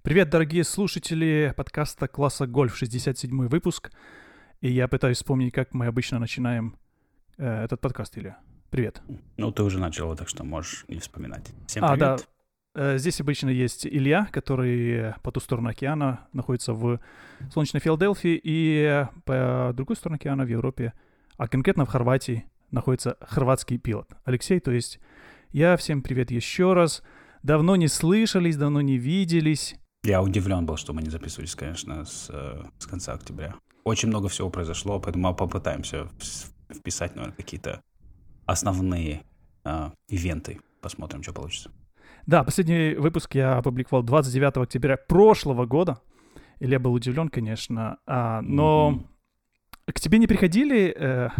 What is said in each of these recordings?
Привет, дорогие слушатели подкаста класса «Гольф», 67-й выпуск. И я пытаюсь вспомнить, как мы обычно начинаем этот подкаст, Илья. Привет. Ну, ты уже начал его, так что можешь не вспоминать. Всем привет. Да. Здесь обычно есть Илья, который по ту сторону океана находится в солнечной Филадельфии, и по другой стороне океана в Европе, а конкретно в Хорватии, находится хорватский пилот. Алексей, то есть я. Всем привет еще раз. Давно не слышались, давно не виделись. Я удивлен был, что мы не записывались, конечно, с конца октября. Очень много всего произошло, поэтому мы попытаемся вписать, наверное, какие-то основные ивенты. Посмотрим, что получится. Да, последний выпуск я опубликовал 29 октября прошлого года. Илья был удивлен, конечно. Но к тебе не приходили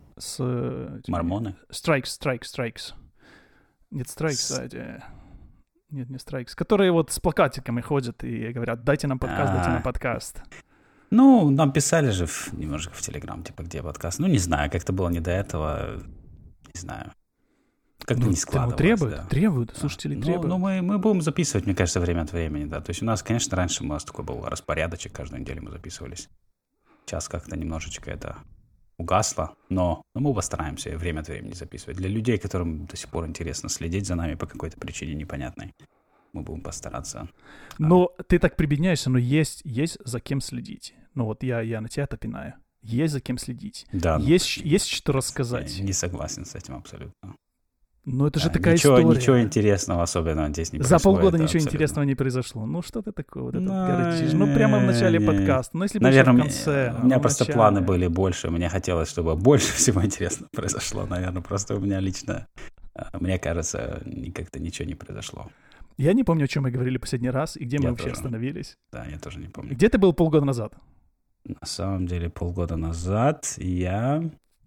Мормоны? Strikes. Нет, Strikes, Нет, не Strikes. Которые вот с плакатиками ходят и говорят, дайте нам подкаст. Ну, нам писали же немножко в Телеграм, типа, где подкаст. Ну, не знаю, как-то было не до этого. Не знаю. Как-то не складывалось. Требуют, слушатели требуют. Ну, мы будем записывать, мне кажется, время от времени, да. То есть у нас, конечно, раньше у нас такой был распорядочек, каждую неделю мы записывались. Сейчас как-то немножечко это угасло, но мы постараемся время от времени записывать. Для людей, которым до сих пор интересно следить за нами по какой-то причине непонятной, мы будем постараться. Но ты так прибедняешься, но есть за кем следить. Ну вот я на тебя пинаю. Есть за кем следить. Да, есть что рассказать. Я не согласен с этим абсолютно. Ну это же такая история. Ничего интересного особенного здесь не произошло. За полгода ничего интересного не произошло. Ну что ты такое вот это городишь? Ну прямо в начале подкаста. Ну если бы в конце. У меня просто планы были больше. Мне хотелось, чтобы больше всего интересного произошло. Наверное, просто у меня лично, мне кажется, как-то ничего не произошло. Я не помню, о чем мы говорили последний раз и где мы вообще остановились. Да, я тоже не помню. Где ты был полгода назад? На самом деле полгода назад я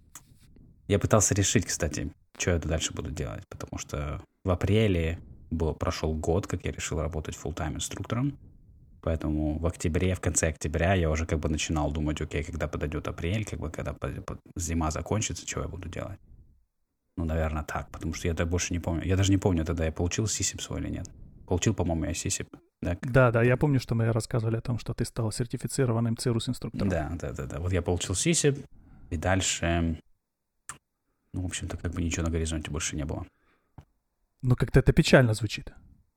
пытался решить, кстати, что я дальше буду делать, потому что в апреле прошел год, как я решил работать фулл-тайм инструктором, поэтому в конце октября я уже как бы начинал думать, окей, когда подойдет апрель, как бы когда зима закончится, что я буду делать. Ну, наверное, так, потому что я больше не помню. Я даже не помню, тогда я получил CSIP свой или нет. Получил, по-моему, я CSIP. Да, я помню, что мы рассказывали о том, что ты стал сертифицированным ЦИРУС-инструктором. Да. Вот я получил CSIP, и дальше, ну, в общем-то, как бы ничего на горизонте больше не было. Ну, как-то это печально звучит.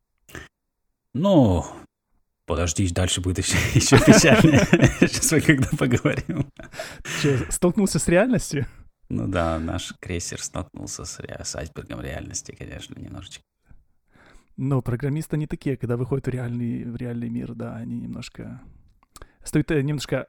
Ну, подожди, дальше будет еще печальнее. Сейчас мы когда поговорим. Что, столкнулся с реальностью? Ну да, наш крейсер столкнулся с айсбергом реальности, конечно, немножечко. Но программисты не такие, когда выходят в реальный мир, да, они немножко... Стоит немножко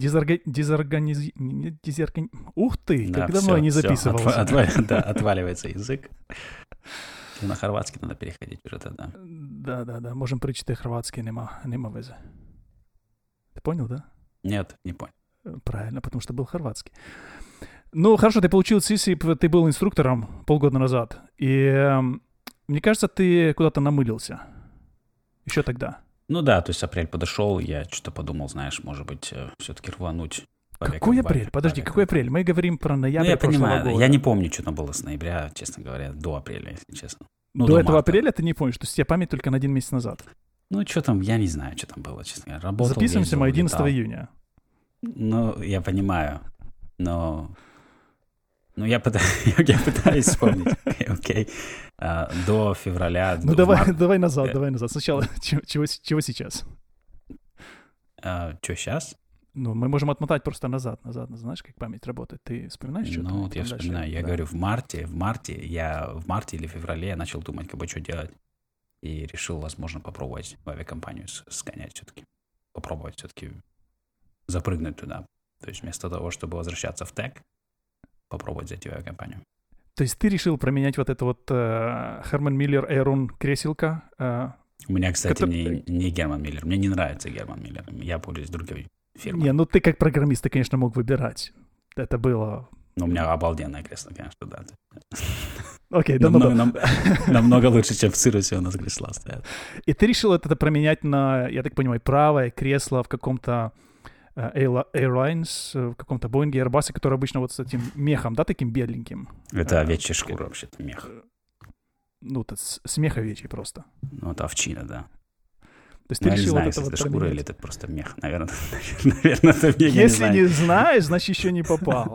Ух ты, да, как давно я не записывался. Отваливается язык. На хорватский надо переходить уже тогда. Да, можем прочитать хорватский, нема везе. Ты понял, да? Нет, не понял. Правильно, потому что был хорватский. Ну, хорошо, ты получил CSIP, ты был инструктором полгода назад, и мне кажется, ты куда-то намылился еще тогда. Ну да, то есть апрель подошел, я что-то подумал, знаешь, может быть, все-таки рвануть. Какой апрель? Подожди, какой апрель? Мы говорим про ноябрь я прошлого понимаю, года. Я не помню, что там было с ноября, честно говоря, до апреля, если честно. Ну, до этого апреля ты не помнишь? То есть у тебя память только на 1 месяц назад? Ну, что там, я не знаю, что там было, честно говоря. Работал, записываемся мы 11 июня. Ну, я понимаю, но я пытаюсь вспомнить. Окей. До февраля. Ну, давай назад. Сначала, чего сейчас? Что сейчас? Ну, мы можем отмотать просто назад. Знаешь, как память работает? Ты вспоминаешь что-то? Ну, вот я вспоминаю. Я говорю, в марте или феврале я начал думать, как бы что делать. И решил, возможно, попробовать в авиакомпанию сгонять все-таки. Попробовать все-таки запрыгнуть туда. То есть вместо того, чтобы возвращаться в ТЭК, попробовать зайти в авиакомпанию. То есть ты решил променять вот это вот Herman Miller Aeron креселко? У меня, кстати, не Герман Миллер. Мне не нравится Герман Миллер. Я пользуюсь другой фирмой. Не, ну ты как программист, ты, конечно, мог выбирать. Это было... Ну, у меня обалденное кресло, конечно, да. Окей, намного лучше, чем в Цирусе у нас кресла стоят. И ты решил это променять на, я так понимаю, правое кресло в каком-то Airlines, в каком-то Boeing, Airbus, который обычно вот с этим мехом, да, таким беленьким? Это овечья шкура вообще-то, мех. Ну, это смех овечий просто. Ну, это овчина, да. То есть Ну, ты я не решил знаю, вот это если вот это шкура променять. или это просто мех. Наверное, это мех, я не Если знаю. не знаешь, значит, еще не попал.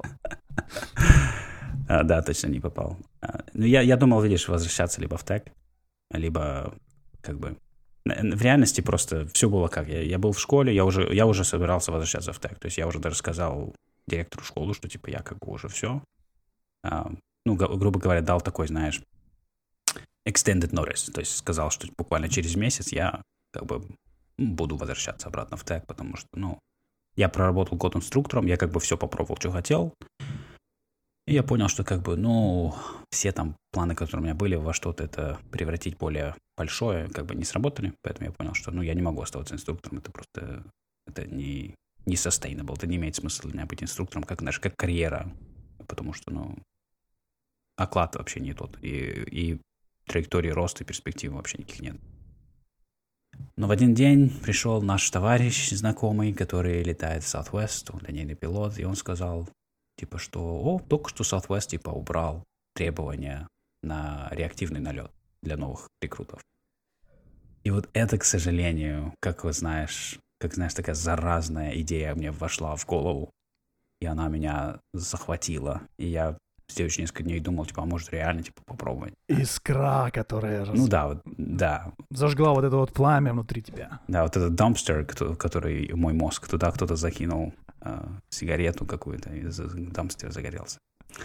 Да, точно не попал. Ну, я думал, видишь, возвращаться либо в тег, либо как бы... В реальности просто все было как. Я был в школе, я уже собирался возвращаться в тег. То есть я уже даже сказал директору школы, что типа я как бы уже все. Ну, грубо говоря, дал такой, знаешь, extended notice. То есть сказал, что буквально через месяц я как бы буду возвращаться обратно в тег, потому что, ну, я проработал год инструктором, я как бы все попробовал, что хотел. И я понял, что как бы, ну, все там планы, которые у меня были, во что-то это превратить более большое, как бы не сработали. Поэтому я понял, что, ну, я не могу оставаться инструктором. Это просто, это не sustainable. Это не имеет смысла для меня быть инструктором, как, знаешь, как карьера. Потому что, ну, оклад вообще не тот. И траектории роста и перспектив вообще никаких нет. Но в один день пришел наш товарищ, знакомый, который летает в Southwest, он линейный пилот, и он сказал, типа, что, только что Southwest, типа, убрал требования на реактивный налет для новых рекрутов. И вот это, к сожалению, как знаешь, такая заразная идея мне вошла в голову, и она меня захватила, и я в следующие несколько дней думал, типа, а может реально, типа, попробовать. Искра, которая Ну да, да. зажгла вот это вот пламя внутри тебя. Да, вот этот dumpster, который мой мозг, туда кто-то закинул сигарету какую-то, и дамстер загорелся.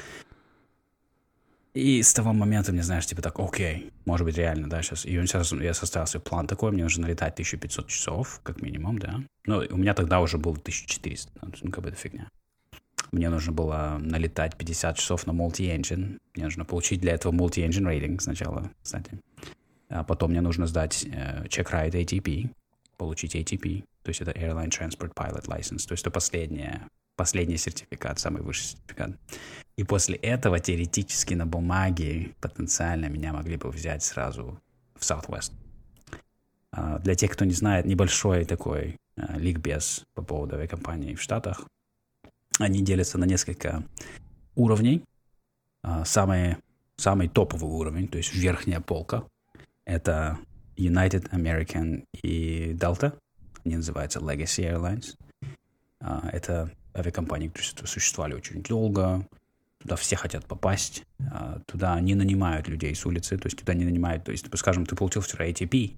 И с того момента мне, знаешь, типа так, окей, может быть реально, да, сейчас. И сейчас я составил себе план такой, мне нужно налетать 1500 часов, как минимум, да. Но у меня тогда уже было 1400, ну, как бы это фигня. Мне нужно было налетать 50 часов на multi-engine. Мне нужно получить для этого multi-engine рейтинг сначала, кстати. А потом мне нужно сдать check-ride ATP, получить ATP, то есть это Airline Transport Pilot License, то есть это последний сертификат, самый высший сертификат. И после этого теоретически на бумаге потенциально меня могли бы взять сразу в Southwest. Для тех, кто не знает, небольшой такой ликбез по поводу авиакомпаний в Штатах. Они делятся на несколько уровней. Самый топовый уровень, то есть верхняя полка, это United, American и Delta. Они называются Legacy Airlines. Это авиакомпании, которые существовали очень долго. Туда все хотят попасть. Туда не нанимают людей с улицы. То есть туда не нанимают... То есть, скажем, ты получил вчера ATP,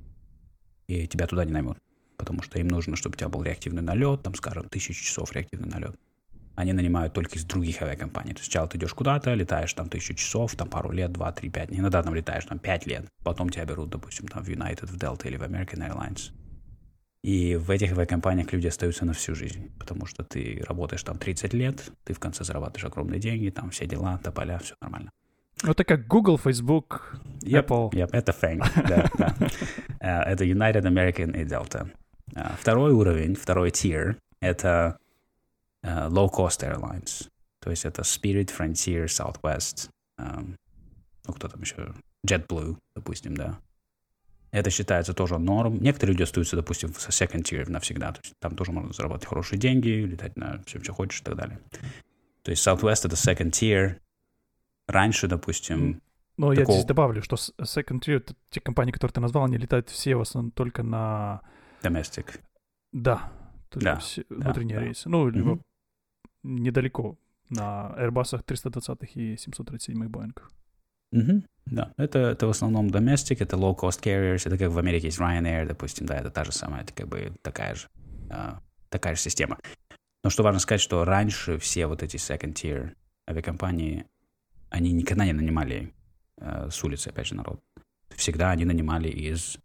и тебя туда не наймут. Потому что им нужно, чтобы у тебя был реактивный налет, там, скажем, 1000 часов реактивный налет. Они нанимают только из других авиакомпаний. То есть сначала ты идешь куда-то, летаешь там 1000 часов, там пару лет, 2, 3, 5. Иногда там летаешь там 5 лет. Потом тебя берут, допустим, там в United, в Delta или в American Airlines. И в этих авиакомпаниях люди остаются на всю жизнь. Потому что ты работаешь там 30 лет, ты в конце зарабатываешь огромные деньги, там все дела, тополя, все нормально. Это как Google, Facebook, Apple. Это FANG, да. Это United, American и Delta. Второй уровень, второй tier, это low-cost airlines. То есть это Spirit, Frontier, Southwest, ну кто там еще, JetBlue, допустим, да. Это считается тоже норм. Некоторые люди остаются, допустим, в second tier навсегда. То есть там тоже можно заработать хорошие деньги, летать на все, что хочешь и так далее. То есть Southwest — это second tier. Раньше, допустим... Но я здесь добавлю, что second tier, те компании, которые ты назвал, они летают все в основном только на... Domestic. Да. То есть внутренние рейсы. Ну, либо недалеко на Airbus 320 и 737 Boeing. Да, это в основном domestic, это low-cost carriers, это как в Америке есть Ryanair, допустим, да, это та же самая, это как бы такая же система. Но что важно сказать, что раньше все вот эти second-tier авиакомпании, они никогда не нанимали с улицы, опять же, народ. Всегда они нанимали из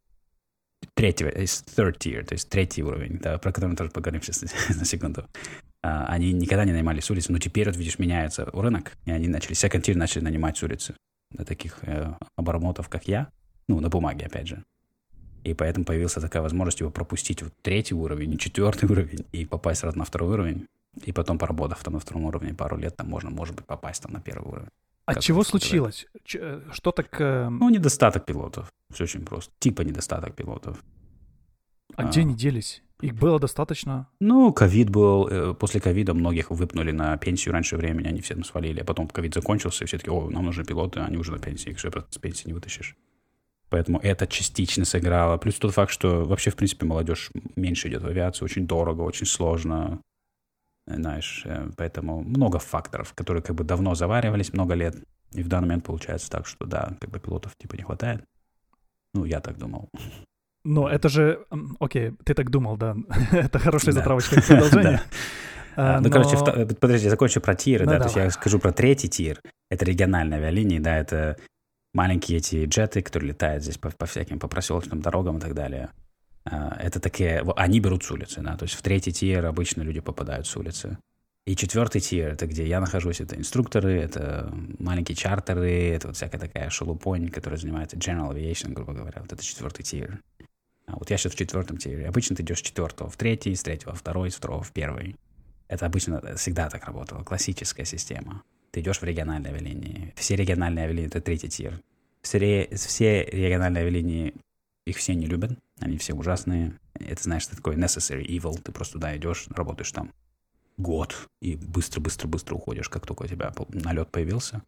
third tier, то есть третий уровень, да, про который мы тоже поговорим сейчас на секунду. Они никогда не нанимали с улицы, но теперь, вот видишь, меняется рынок, и они second tier начали нанимать с улицы. На таких обормотов, как я, ну, на бумаге, опять же. И поэтому появилась такая возможность его пропустить в третий уровень, четвертый уровень, и попасть сразу на второй уровень, и потом, поработав там на втором уровне пару лет, там можно, может быть, попасть там на первый уровень. А чего случилось? Что так... Ну, недостаток пилотов. Все очень просто. Типа недостаток пилотов. А где они делись? Их было достаточно? Ну, ковид был. После ковида многих выпнули на пенсию раньше времени, они все там свалили. А потом ковид закончился, и все таки нам нужны пилоты, они уже на пенсии. Их же с пенсии не вытащишь. Поэтому это частично сыграло. Плюс тот факт, что вообще, в принципе, молодежь меньше идет в авиацию. Очень дорого, очень сложно. Знаешь, поэтому много факторов, которые как бы давно заваривались, много лет. И в данный момент получается так, что да, как бы пилотов типа не хватает. Ну, я так думал. Но это же... Окей, ты так думал, да. Это хорошая затравочка к продолжению. Ну, короче, подожди, я закончу про тиры, да, то есть давай. я скажу про третий тир. Это региональные авиалинии, да, это маленькие эти джеты, которые летают здесь по всяким, по проселочным дорогам и так далее. Это такие, они берут с улицы, да, то есть в третий тир обычно люди попадают с улицы. И четвертый тир, это где я нахожусь, это инструкторы, это маленькие чартеры, это вот всякая такая шелупонь, которая занимается general aviation, грубо говоря, вот это четвертый тир. А вот я сейчас в четвертом тире. Обычно ты идешь с четвертого в третий, с третьего во второй, с второго в первый. Это обычно всегда так работало, классическая система. Ты идешь в региональные авиалинии. Все региональные авиалинии — это третий тир. Все региональные авиалинии, их все не любят, они все ужасные. Это, знаешь, это такой necessary evil. Ты просто туда идешь, работаешь там год и быстро-быстро-быстро уходишь, как только у тебя налет появился.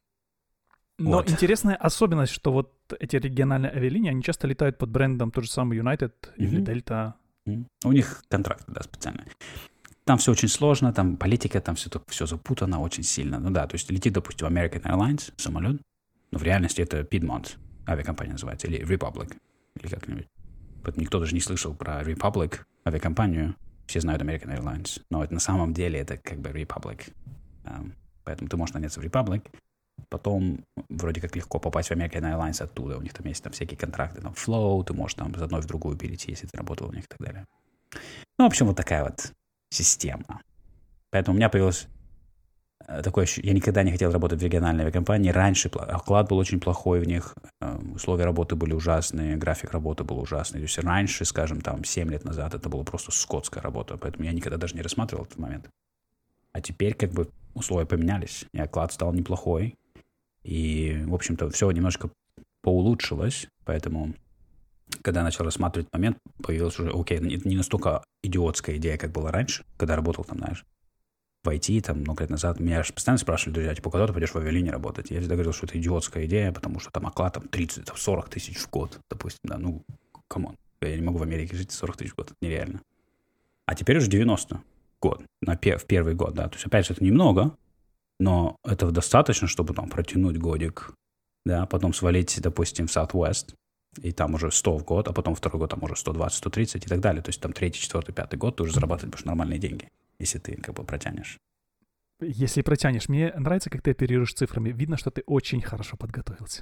Но Вот. интересная особенность, что вот эти региональные авиалинии, они часто летают под брендом тот же самый United или Delta. У них контракты, да, специальные. Там все очень сложно, там политика, там все запутано очень сильно. Ну да, то есть летит, допустим, American Airlines самолет, но в реальности это Piedmont авиакомпания называется, или Republic, или как-нибудь. Поэтому никто даже не слышал про Republic авиакомпанию. Все знают American Airlines, но это на самом деле это как бы Republic. Поэтому ты можешь наняться в Republic, потом вроде как легко попасть в American Airlines оттуда. У них там есть там всякие контракты, там Flow, ты можешь там из одной в другую перейти, если ты работал у них и так далее. Ну, в общем, вот такая вот система. Поэтому у меня появилось такое ощущение, я никогда не хотел работать в региональной авиакомпании. Раньше оклад был очень плохой в них, условия работы были ужасные, график работы был ужасный. То есть раньше, скажем, там 7 лет назад это была просто скотская работа, поэтому я никогда даже не рассматривал этот момент. А теперь как бы условия поменялись, и оклад стал неплохой. И, в общем-то, все немножко поулучшилось, поэтому, когда я начал рассматривать момент, появилась уже, окей, не настолько идиотская идея, как была раньше, когда работал там, знаешь, в IT, там, много лет назад. Меня же постоянно спрашивали, друзья, типа, когда ты пойдешь в авиалинии работать? Я всегда говорил, что это идиотская идея, потому что там оклад там 30-40 тысяч в год, допустим, да, ну, камон. Я не могу в Америке жить 40 тысяч в год, это нереально. А теперь уже 90 год, в первый год, да. То есть, опять же, это немного, но этого достаточно, чтобы там протянуть годик, да, потом свалить, допустим, в Southwest, и там уже 100 в год, а потом второй год там уже 120, 130 и так далее. То есть там третий, четвертый, пятый год ты уже зарабатывать будешь нормальные деньги, если ты как бы протянешь. Если протянешь. Мне нравится, как ты оперируешь цифрами. Видно, что ты очень хорошо подготовился.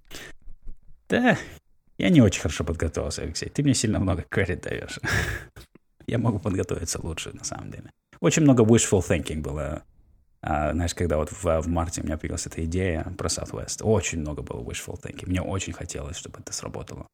Да, я не очень хорошо подготовился, Алексей. Ты мне сильно много кредит даешь. Я могу подготовиться лучше, на самом деле. Очень много wishful thinking было. Знаешь, когда вот в марте у меня появилась эта идея про Southwest, очень много было wishful thinking. Мне очень хотелось, чтобы это сработало.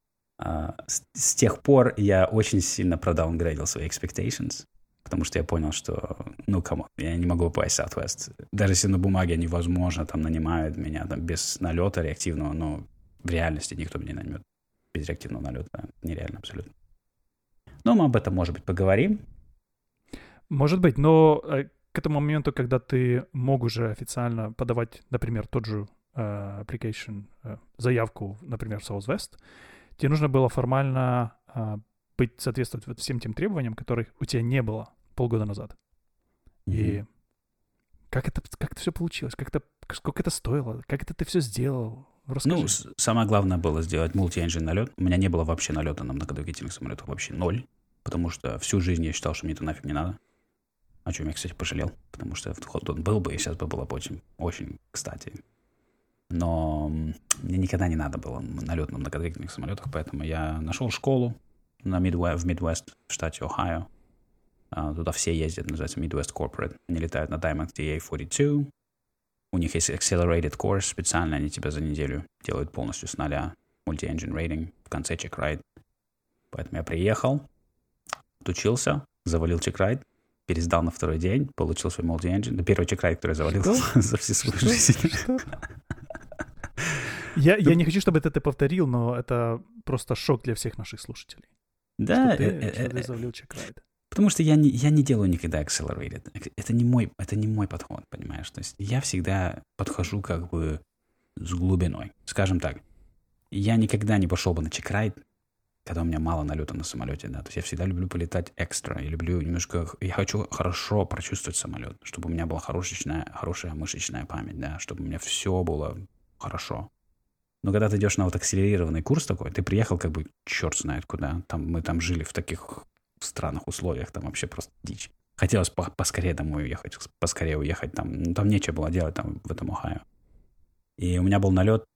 С тех пор я очень сильно продаунгрейдил свои expectations, потому что я понял, что, ну, камон, я не могу попасть в Southwest. Даже если на бумаге невозможно, там нанимают меня там без налета реактивного, но в реальности никто меня не наймет без реактивного налета. Нереально абсолютно. Но мы об этом, может быть, поговорим. Может быть, но к этому моменту, когда ты мог уже официально подавать, например, тот же application, заявку, например, в Southwest, тебе нужно было формально соответствовать вот всем тем требованиям, которых у тебя не было полгода назад. И как это все получилось? Сколько это стоило? Как это ты все сделал? Расскажи. Ну, самое главное было сделать multi-engine налет. У меня не было вообще налета на многодвигательных самолетах, вообще 0. Потому что всю жизнь я считал, что мне это нафиг не надо. О чем я, кстати, пожалел. Потому что вход он был бы, и сейчас бы было бы очень, очень кстати. Но мне никогда не надо было налет на многодвигательных самолетах, поэтому я нашел школу в Midwest, в штате Ohio. Туда все ездят, называется Midwest Corporate. Они летают на Diamond DA-42. У них есть accelerated course специально, они тебя за неделю делают полностью с нуля multi-engine rating, в конце check-ride. Поэтому я приехал, отучился, завалил check-ride, пересдал на второй день, получил свой multi-engine. Это первый check-ride, который я завалил за всю свою жизнь. Я не хочу, чтобы это ты повторил, но это просто шок для всех наших слушателей. Да. Что ты завалил check-ride. Потому что я не делаю никогда accelerated. Это не мой подход, понимаешь? То есть я всегда подхожу как бы с глубиной. Скажем так, я никогда не пошел бы на чекрайд, когда у меня мало налета на самолете, да. То есть я всегда люблю полетать экстра. Я хочу хорошо прочувствовать самолет, чтобы у меня была хорошая мышечная память, да, чтобы у меня все было хорошо. Но когда ты идешь на вот акселерированный курс такой, ты приехал как бы черт знает куда. Мы там жили в таких странных условиях, там вообще просто дичь. Хотелось поскорее домой уехать, поскорее уехать там. Ну, там нечего было делать там в этом Ohio. И у меня был налет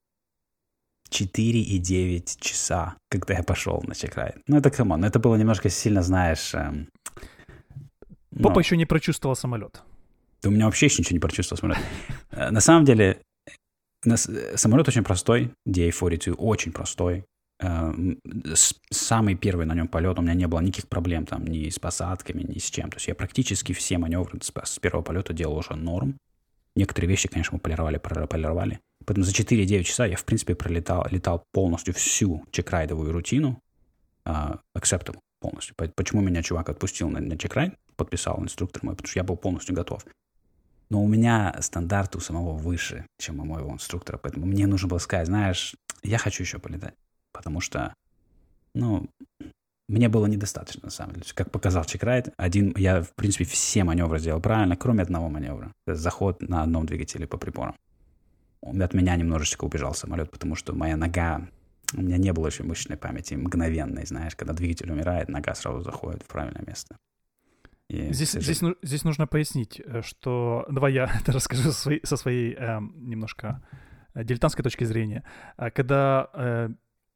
4,9 часа, когда я пошел на чекрайд. Ну, это камон. Это было немножко сильно, знаешь... Попа еще не прочувствовал самолет. Да у меня вообще еще ничего не прочувствовал самолет. На самом деле, самолет очень простой. DA-42 очень простой. Самый первый на нем полет, у меня не было никаких проблем там ни с посадками, ни с чем. То есть я практически все маневры с первого полета делал уже норм. Некоторые вещи, конечно, мы полировали. Поэтому за 4,9 часа я, в принципе, летал полностью всю чекрайдовую рутину, acceptable полностью. Почему меня чувак отпустил на чекрайд, подписал инструктор мой, потому что я был полностью готов. Но у меня стандарты у самого выше, чем у моего инструктора, поэтому мне нужно было сказать, знаешь, я хочу еще полетать. Потому что, мне было недостаточно, на самом деле. Как показал чекрайд, я, в принципе, все маневры сделал правильно, кроме одного маневра. Это заход на одном двигателе по приборам. От меня немножечко убежал самолет, потому что моя нога, у меня не было еще мышечной памяти мгновенной, знаешь, когда двигатель умирает, нога сразу заходит в правильное место. Здесь нужно пояснить, что... Давай я это расскажу со своей немножко дилетантской точки зрения. Когда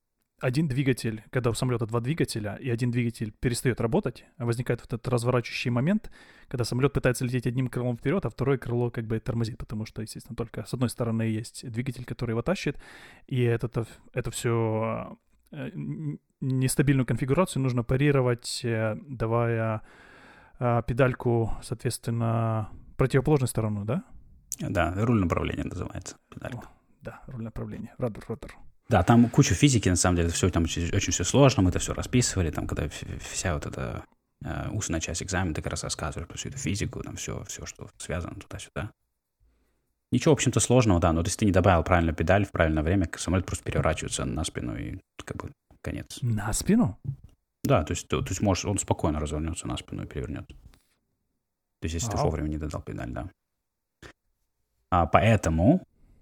у самолета два двигателя, и один двигатель перестает работать, возникает вот этот разворачивающий момент, когда самолет пытается лететь одним крылом вперед, а второе крыло как бы тормозит, потому что, естественно, только с одной стороны есть двигатель, который его тащит, и это все нестабильную конфигурацию нужно парировать, давая педальку, соответственно, противоположную сторону, да? Да, руль направления называется педалька. Да, руль направления, ротор. Да, там куча физики, на самом деле, все там очень все сложно, мы это все расписывали, там, когда вся вот эта устная часть экзамена, ты как раз рассказываешь про всю эту физику, там все, что связано туда-сюда. Ничего, в общем-то, сложного, да, но если ты не добавил правильную педаль в правильное время, самолет просто переворачивается на спину, и как бы конец. На спину? Да, то есть он спокойно развернется на спину и перевернется. То есть если ты вовремя не додал педаль, да. Поэтому...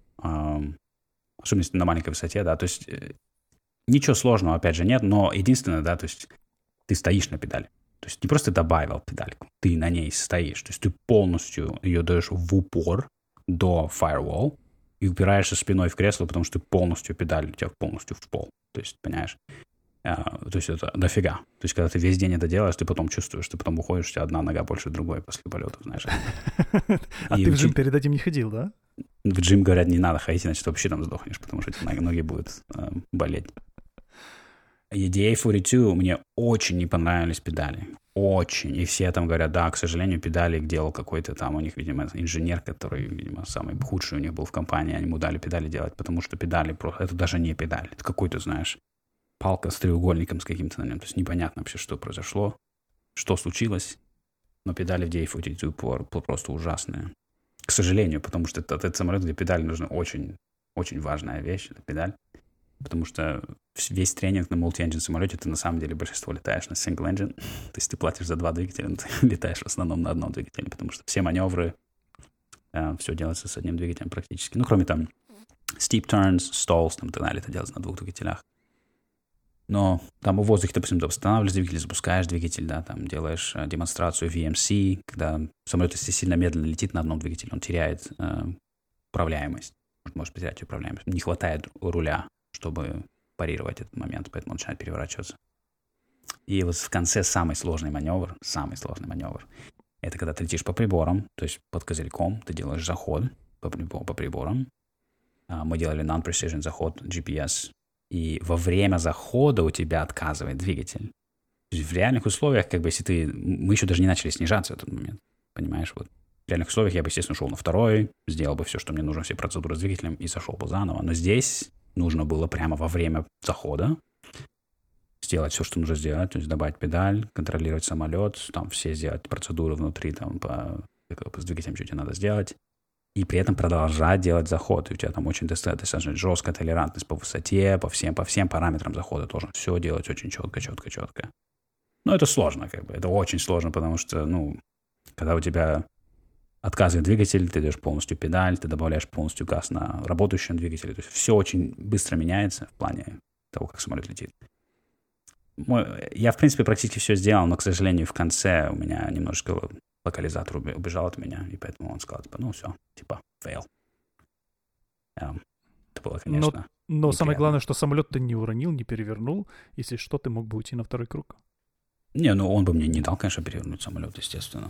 особенно если на маленькой высоте, да, то есть ничего сложного, опять же, нет, но единственное, да, то есть ты стоишь на педали. То есть не просто добавил педальку, ты на ней стоишь, то есть ты полностью ее даешь в упор до firewall и упираешься спиной в кресло, потому что ты полностью педаль, у тебя полностью в пол, то есть, понимаешь? То есть это дофига. То есть когда ты весь день это делаешь, ты потом чувствуешь, ты потом уходишь, у тебя одна нога больше другой после полета, знаешь. А ты в джим перед этим не ходил, да? В джим, говорят, не надо ходить, иначе ты вообще там сдохнешь, потому что эти ноги будут болеть. И DA-42 мне очень не понравились педали. Очень. И все там говорят, да, к сожалению, педали делал какой-то там у них, видимо, инженер, который, видимо, самый худший у них был в компании. Они ему дали педали делать, потому что педали просто... Это даже не педаль. Это какой-то, знаешь, палка с треугольником с каким-то на нем. То есть непонятно вообще, что произошло, что случилось. Но педали в DA-42 просто ужасные. К сожалению, потому что этот самолет, где педаль нужна очень, очень важная вещь, это педаль. Потому что весь тренинг на multi-engine самолете, ты на самом деле большинство летаешь на single engine. То есть ты платишь за два двигателя, но ты летаешь в основном на одном двигателе, потому что все маневры, все делается с одним двигателем практически. Ну, кроме там steep turns, stalls, там, и так далее, это делается на двух двигателях. Но там в воздухе, допустим, ты останавливаешь двигатель, запускаешь двигатель, да, там делаешь демонстрацию VMC, когда самолет, если сильно медленно летит на одном двигателе, он теряет управляемость, может потерять управляемость. Не хватает руля, чтобы парировать этот момент, поэтому он начинает переворачиваться. И вот в конце самый сложный маневр, это когда ты летишь по приборам, то есть под козырьком, ты делаешь заход по приборам. Мы делали non-precision заход GPS, и во время захода у тебя отказывает двигатель. То есть в реальных условиях, как бы, если мы еще даже не начали снижаться в этот момент, понимаешь, вот. В реальных условиях я бы, естественно, шел на второй, сделал бы все, что мне нужно, все процедуры с двигателем, и сошел бы заново. Но здесь нужно было прямо во время захода сделать все, что нужно сделать, то есть добавить педаль, контролировать самолет, там все сделать процедуры внутри, там с двигателем, что тебе надо сделать, и при этом продолжать делать заход. И у тебя там очень достаточно жесткая толерантность по высоте, по всем параметрам захода тоже. Все делать очень четко. Но это сложно, как бы. Это очень сложно, потому что, когда у тебя отказывает двигатель, ты даешь полностью педаль, ты добавляешь полностью газ на работающем двигателе. То есть все очень быстро меняется в плане того, как самолет летит. Я, в принципе, практически все сделал, но, к сожалению, в конце у меня немножечко локализатор убежал от меня, и поэтому он сказал, все, fail. Это было, конечно, но самое главное, что самолет ты не уронил, не перевернул. Если что, ты мог бы уйти на второй круг. Он бы мне не дал, конечно, перевернуть самолет, естественно.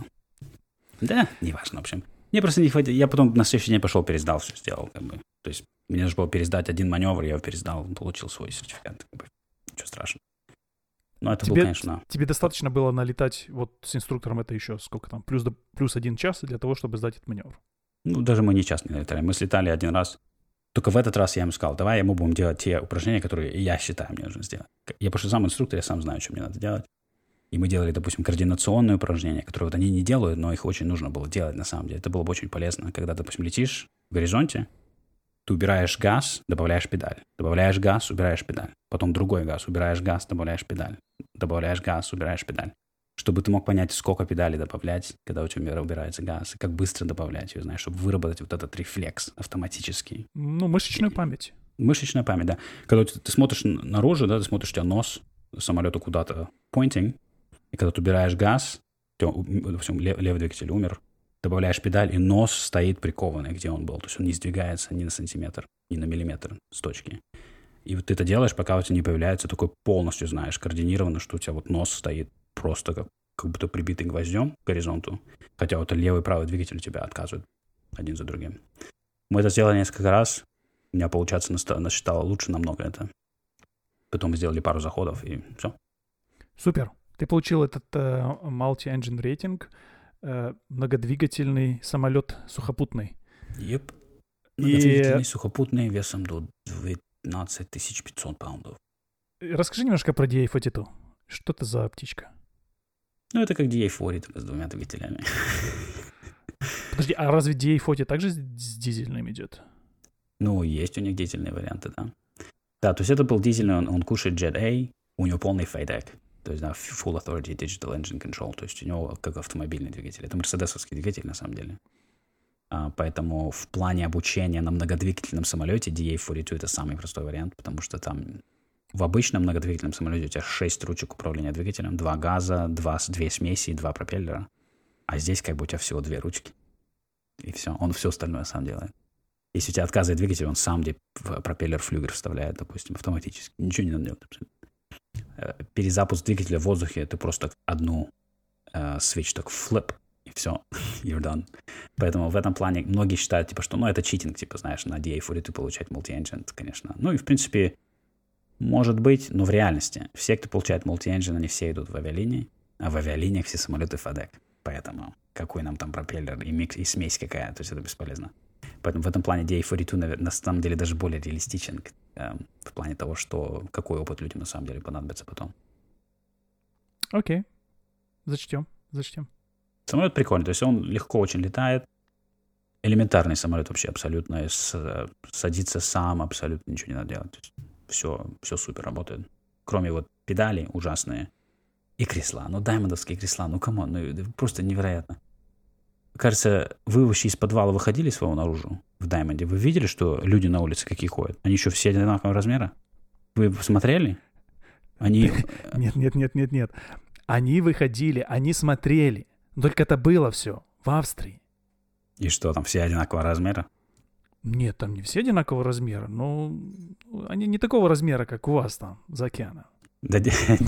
Да, неважно, в общем. Мне просто не хватило. Я потом на следующий день пошел, пересдал, все сделал, как бы. То есть мне нужно было пересдать один маневр, я его пересдал, получил свой сертификат, как бы. Ничего страшного. Но это было, конечно... Тебе достаточно было налетать вот с инструктором, это еще сколько там, плюс 1 час для того, чтобы сдать этот маневр? Даже мы не час не летали. Мы слетали один раз. Только в этот раз я ему сказал, давай мы будем делать те упражнения, которые я считаю, мне нужно сделать. Я потому что сам инструктор, я сам знаю, что мне надо делать. И мы делали, допустим, координационные упражнения, которые вот они не делают, но их очень нужно было делать на самом деле. Это было бы очень полезно. Когда, допустим, летишь в горизонте, ты убираешь газ, добавляешь педаль. Добавляешь газ, убираешь педаль. Потом другой газ, убираешь газ, добавляешь педаль. Добавляешь газ, убираешь педаль. Чтобы ты мог понять, сколько педалей добавлять, когда у тебя убирается газ, и как быстро добавлять ее, знаешь, чтобы выработать вот этот рефлекс автоматический. Мышечную память. Мышечная память, да. Когда ты смотришь наружу, да, ты смотришь, у тебя нос самолета куда-то pointing, и когда ты убираешь газ, допустим, левый двигатель умер, добавляешь педаль, и нос стоит прикованный, где он был. То есть он не сдвигается ни на сантиметр, ни на миллиметр с точки. И вот ты это делаешь, пока у тебя не появляется такой полностью, знаешь, координированно, что у тебя вот нос стоит просто как будто прибитый гвоздем к горизонту. Хотя вот левый и правый двигатель у тебя отказывают один за другим. Мы это сделали несколько раз. У меня, получается, насчитало лучше намного это. Потом мы сделали пару заходов, и все. Супер. Ты получил этот multi-engine рейтинг, многодвигательный самолет сухопутный. Yep. Многодвигательный сухопутный весом до 12 500 паундов. Расскажи немножко про DA-42. Что это за птичка? Это как DA-40, только с двумя двигателями. Подожди, а разве DA-40 также с дизельным идет? Есть у них дизельные варианты, да. Да, то есть это был дизельный, он кушает Jet A, у него полный FADEC. То есть, да, Full Authority Digital Engine Control. То есть у него как автомобильный двигатель. Это мерседесовский двигатель, на самом деле. Поэтому в плане обучения на многодвигательном самолете DA-42 это самый простой вариант, потому что там в обычном многодвигательном самолете у тебя 6 ручек управления двигателем, 2 газа, 2 смеси и 2 пропеллера. А здесь как бы у тебя всего 2 ручки. И все. Он все остальное сам делает. Если у тебя отказывает двигатель, он сам где пропеллер флюгер вставляет, допустим, автоматически. Ничего не надо делать абсолютно. Перезапуск двигателя в воздухе, ты просто одну switch, так flip, и все, you're done. Поэтому в этом плане многие считают, что, это читинг, знаешь, на DA-42 получать multi-engine, конечно. И, в принципе, может быть, но в реальности все, кто получает multi-engine, они все идут в авиалинии, а в авиалиниях все самолеты FADEC. Поэтому какой нам там пропеллер и микс, и смесь какая, то есть это бесполезно. Поэтому в этом плане DA-42 на самом деле даже более реалистичен в плане того, что какой опыт людям на самом деле понадобится потом. Окей. Зачтем. Самолет прикольный, то есть он легко очень летает. Элементарный самолет вообще абсолютно. Садится сам, абсолютно ничего не надо делать. То есть все супер работает. Кроме вот педалей ужасные и кресла. Даймондовские кресла, камон, просто невероятно. Кажется, вы вообще из подвала выходили своего наружу в Даймонде? Вы видели, что люди на улице какие ходят? Они еще все одинакового размера? Вы смотрели? Они... Нет. Они выходили, они смотрели. Только это было все в Австрии. И что, там все одинакового размера? Нет, там не все одинакового размера, но они не такого размера, как у вас там за океаном. Да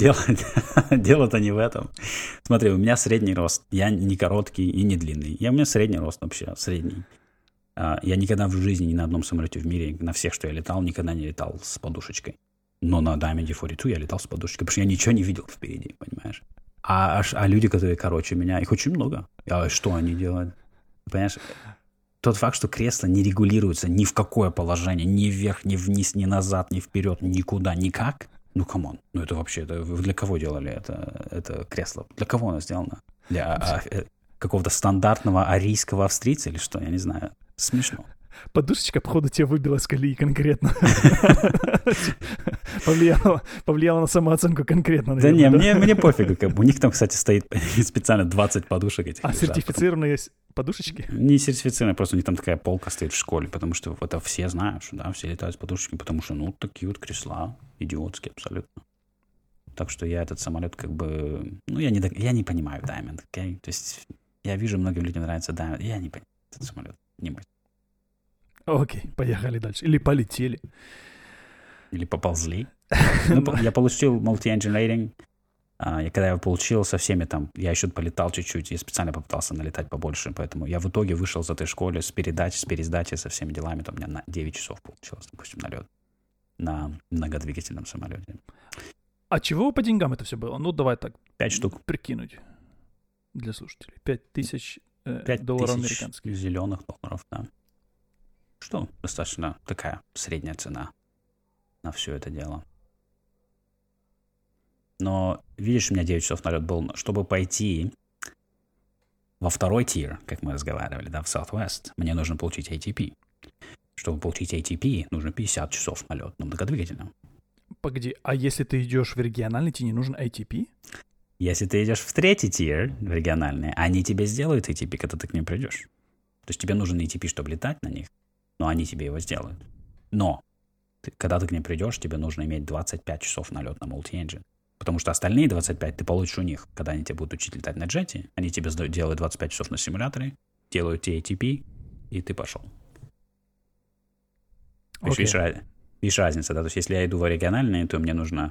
дело-то не в этом. Смотри, у меня средний рост. Я не короткий и не длинный. У меня средний рост вообще, средний. Я никогда в жизни ни на одном самолете в мире, на всех, что я летал, никогда не летал с подушечкой. Но на Diamond 42 я летал с подушечкой, потому что я ничего не видел впереди, понимаешь? А люди, которые короче меня, их очень много. А что они делают? Понимаешь? Тот факт, что кресло не регулируется ни в какое положение, ни вверх, ни вниз, ни назад, ни вперед, никуда, никак. Камон, это вообще, вы для кого делали это кресло? Для кого оно сделано? Для какого-то стандартного арийского австрийца или что? Я не знаю. Смешно. Подушечка, походу, тебя выбила с колеи конкретно. Повлияла на самооценку конкретно. Да не, мне пофигу. У них там, кстати, стоит специально 20 подушек этих. А сертифицированные подушечки? Не сертифицированные, просто у них там такая полка стоит в школе, потому что это все знают, что да, все летают с подушечками, потому что, ну, такие вот кресла идиотские абсолютно. Так что я этот самолет как бы... Ну, я не понимаю Diamond, окей? То есть я вижу, многим людям нравится Diamond. Я не понимаю этот самолет. Не мой. Окей, поехали дальше. Или полетели. Или поползли. Я получил multi-engine rating. И когда я его получил со всеми там... Я еще полетал чуть-чуть. Я специально попытался налетать побольше. Поэтому я в итоге вышел из этой школы с пересдачей, со всеми делами. То у меня на 9 часов получилось, допустим, налет на многодвигательном самолете. А чего по деньгам это все было? Ну, давай так. 5 штук. Прикинуть для слушателей. 5000 5 долларов тысяч американских. зеленых долларов, да. Что достаточно такая средняя цена на все это дело. Но, видишь, у меня 9 часов налет был, чтобы пойти во второй тир, как мы разговаривали, да, в Southwest, мне нужно получить ATP. Чтобы получить ATP, нужно 50 часов налет на многодвигательном. Погоди, а если ты идешь в региональный, тебе не нужен ATP? Если ты идешь в третий тир, в региональный, они тебе сделают ATP, когда ты к ним придешь. То есть тебе нужен ATP, чтобы летать на них, но они тебе его сделают. Но, когда ты к ним придешь, тебе нужно иметь 25 часов налет на multi-engine. Потому что остальные 25 ты получишь у них, когда они тебя будут учить летать на джете. Они тебе делают 25 часов на симуляторе, делают тебе ATP, и ты пошел. Okay. Видишь разницу, да? То есть если я иду в региональные, то мне нужно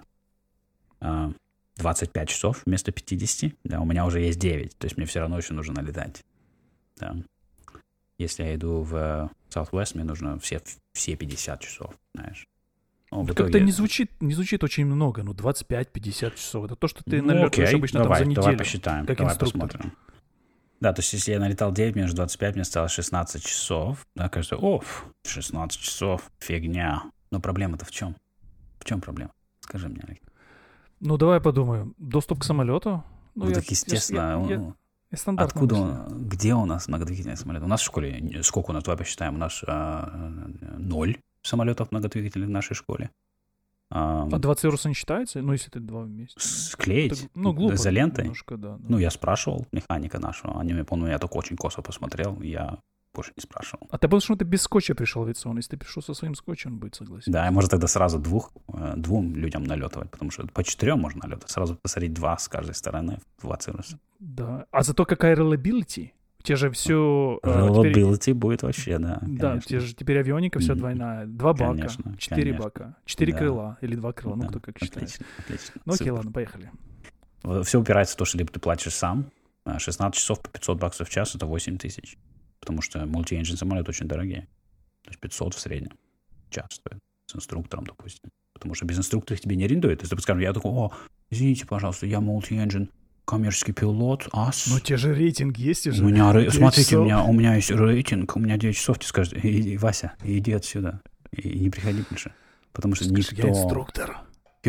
25 часов вместо 50. Да, у меня уже есть 9, то есть мне все равно еще нужно летать. Да. Если я иду в Southwest, мне нужно все 50 часов, знаешь. Ну, как-то не звучит очень много, 25-50 часов. Это то, что ты налетаешь обычно давай, там за неделю. Давай посчитаем, как давай инструктор. Посмотрим. Да, то есть если я налетал 9 минус 25, мне стало 16 часов. Да, кажется, 16 часов, фигня. Но проблема-то в чем? В чем проблема? Скажи мне, Олег. Ну, давай подумаем. Доступ к самолету? Ну, так естественно. Откуда, где у нас многодвигательный самолет? У нас в школе, сколько у нас, давай посчитаем, у нас 0 самолетов многодвигательных в нашей школе. А 20 евро не считается? Ну, если ты два вместе. Склеить? Глупо. Изолентой? Немножко, да. Ну, я спрашивал механика нашего. Они, помню, я только очень косо посмотрел, я больше не спрашивал. А ты потому что ты без скотча пришел в авиационный. Если ты пришел со своим скотчем, он будет согласен. Да, и может тогда сразу двум людям налетывать, потому что по 4 можно налетать. Сразу посадить 2 с каждой стороны в 20 раз. Да. А зато какая reliability? У тебя же все... Reliability будет вообще, да. Да, у тебя же теперь авионика вся двойная. 2 бака, конечно, 4 бака, 4 крыла или 2 крыла, ну кто как считает. Отлично. Ну окей, ладно, поехали. Все упирается в то, что либо ты платишь сам, 16 часов по $500 в час, это 8 тысяч. Потому что multi-engine самолеты очень дорогие. То есть 500 в среднем в час стоит. С инструктором, допустим. Потому что без инструктора их тебе не арендуют. Если ты скажешь, я такой, извините, пожалуйста, я multi-engine коммерческий пилот, ас. Ну, те же рейтинг есть уже. Смотрите, у меня есть рейтинг, у меня 9 часов. Ты скажешь, Вася, иди отсюда. И не приходи больше. Потому что никто... Я инструктор.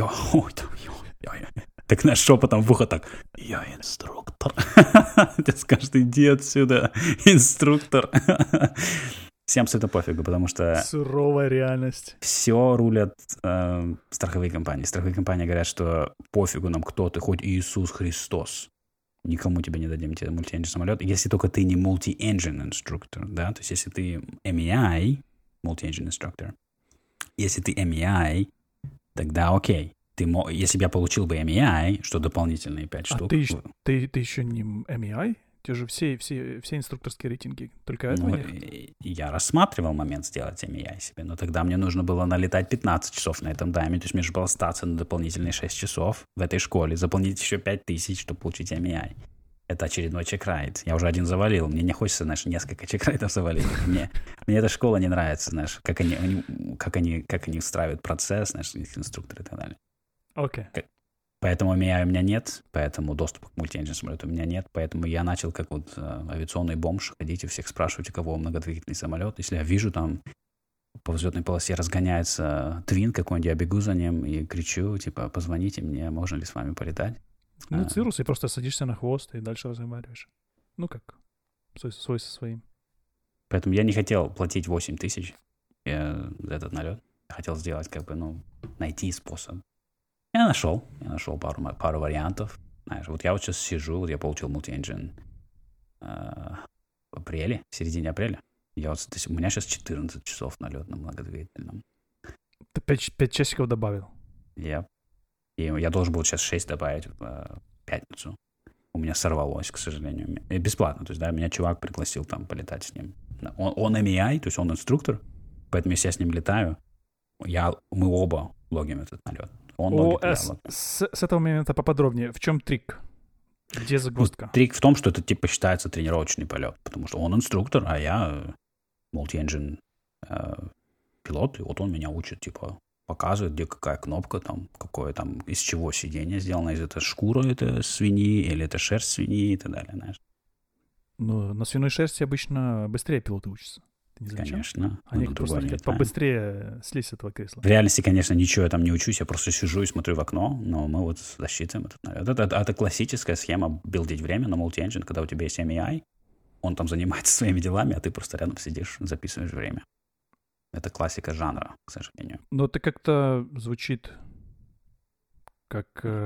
Так наш шепотом в ухо так, я инструктор. Ты скажешь, иди отсюда, инструктор. Всем абсолютно пофигу, потому что... Суровая реальность. Все рулят страховые компании. Страховые компании говорят, что пофигу нам, кто ты, хоть Иисус Христос. Никому тебе не дадим тебе multi-engine самолет, если только ты не multi-engine инструктор, да? То есть если ты MEI, multi-engine инструктор, если ты MEI, тогда окей. Если бы я получил бы MEI, что дополнительные 5 штук... ты еще не MEI? У тебя же все инструкторские рейтинги. Только этого нет? Я рассматривал момент сделать MEI себе, но тогда мне нужно было налетать 15 часов на этом дайме, то есть мне же было остаться на дополнительные 6 часов в этой школе, заполнить еще 5000, чтобы получить MEI. Это очередной чек-райд. Я уже один завалил. Мне не хочется, знаешь, несколько чек-райдов завалить. Мне эта школа не нравится, знаешь, как они устраивают процесс, знаешь, их инструкторы и так далее. Окей. Поэтому MEI у меня нет, поэтому доступа к multi-engine самолету у меня нет, поэтому я начал как вот авиационный бомж, ходите всех спрашивать, у кого многодвигательный самолет. Если я вижу там по взлетной полосе разгоняется твин какой-нибудь, я бегу за ним и кричу, типа, позвоните мне, можно ли с вами полетать? Ну, цирус, и просто садишься на хвост и дальше разговариваешь. Ну как, свой со своим. Поэтому я не хотел платить 8 тысяч за этот налет. Я хотел сделать, найти способ. Я нашел пару вариантов. Знаешь, вот я вот сейчас сижу, вот я получил multi-engine в середине апреля. У меня сейчас 14 часов налет на многодвигательном. Ты 5 часиков добавил? И я должен был сейчас 6 добавить в пятницу. У меня сорвалось, к сожалению. Бесплатно. То есть, да, меня чувак пригласил там полетать с ним. Он MEI, то есть он инструктор. Поэтому если я с ним летаю, мы оба логим этот налет. Он логит, я логим. С этого момента поподробнее. В чем трик? Где загвоздка? Трик в том, что это типа считается тренировочный полет. Потому что он инструктор, а я multi-engine пилот. И вот он меня учит, типа, показывает, где какая кнопка, там, какое там, из чего сиденье сделано, из это шкура это свиньи, или это шерсть свиньи и так далее, знаешь. Ну, на свиной шерсти обычно быстрее пилоты учатся. Ты не замечал? Конечно. Они просто хотят побыстрее слезть с этого кресла. В реальности, конечно, ничего я там не учусь, я просто сижу и смотрю в окно, но мы вот засчитываем этот налет. Это классическая схема билдить время на multi-engine, когда у тебя есть MEI, он там занимается своими делами, а ты просто рядом сидишь, записываешь время. Это классика жанра, к сожалению. Но это как-то звучит как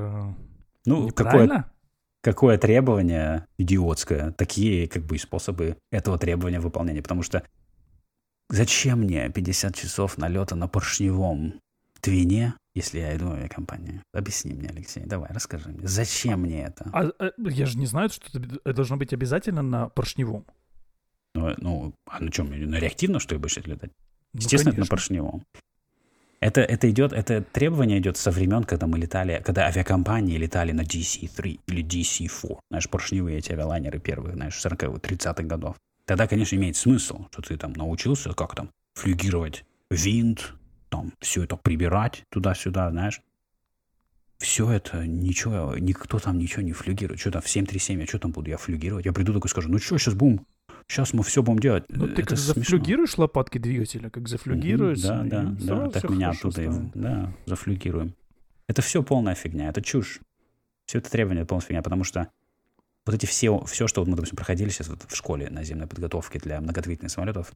Какое требование идиотское, такие как бы и способы этого требования выполнения. Потому что зачем мне 50 часов налета на поршневом твине, если я иду в авиакомпанию? Объясни мне, Алексей, давай, расскажи мне. Зачем мне это? Я же не знаю, что это должно быть обязательно на поршневом. На чем? На реактивно, что ли, будешь летать? Естественно, это на поршневом. Это требование идет со времен, когда когда авиакомпании летали на DC-3 или DC-4. Знаешь, поршневые эти авиалайнеры первые, знаешь, 40-х, 30-х годов. Тогда, конечно, имеет смысл, что ты там научился, как там флюгировать винт, там все это прибирать туда-сюда, знаешь. Все это, ничего, никто там ничего не флюгирует. Что там в 737, я что там буду я флюгировать? Я приду такой скажу, сейчас мы все будем делать. Ну, ты как зафлюгируешь лопатки двигателя, как зафлюгируешь. Да, так меня оттуда зафлюгируем. Это все полная фигня, это чушь. Все это требование полная фигня, потому что вот эти все, что вот мы, допустим, проходили сейчас вот в школе наземной подготовки для многодвигательных самолетов,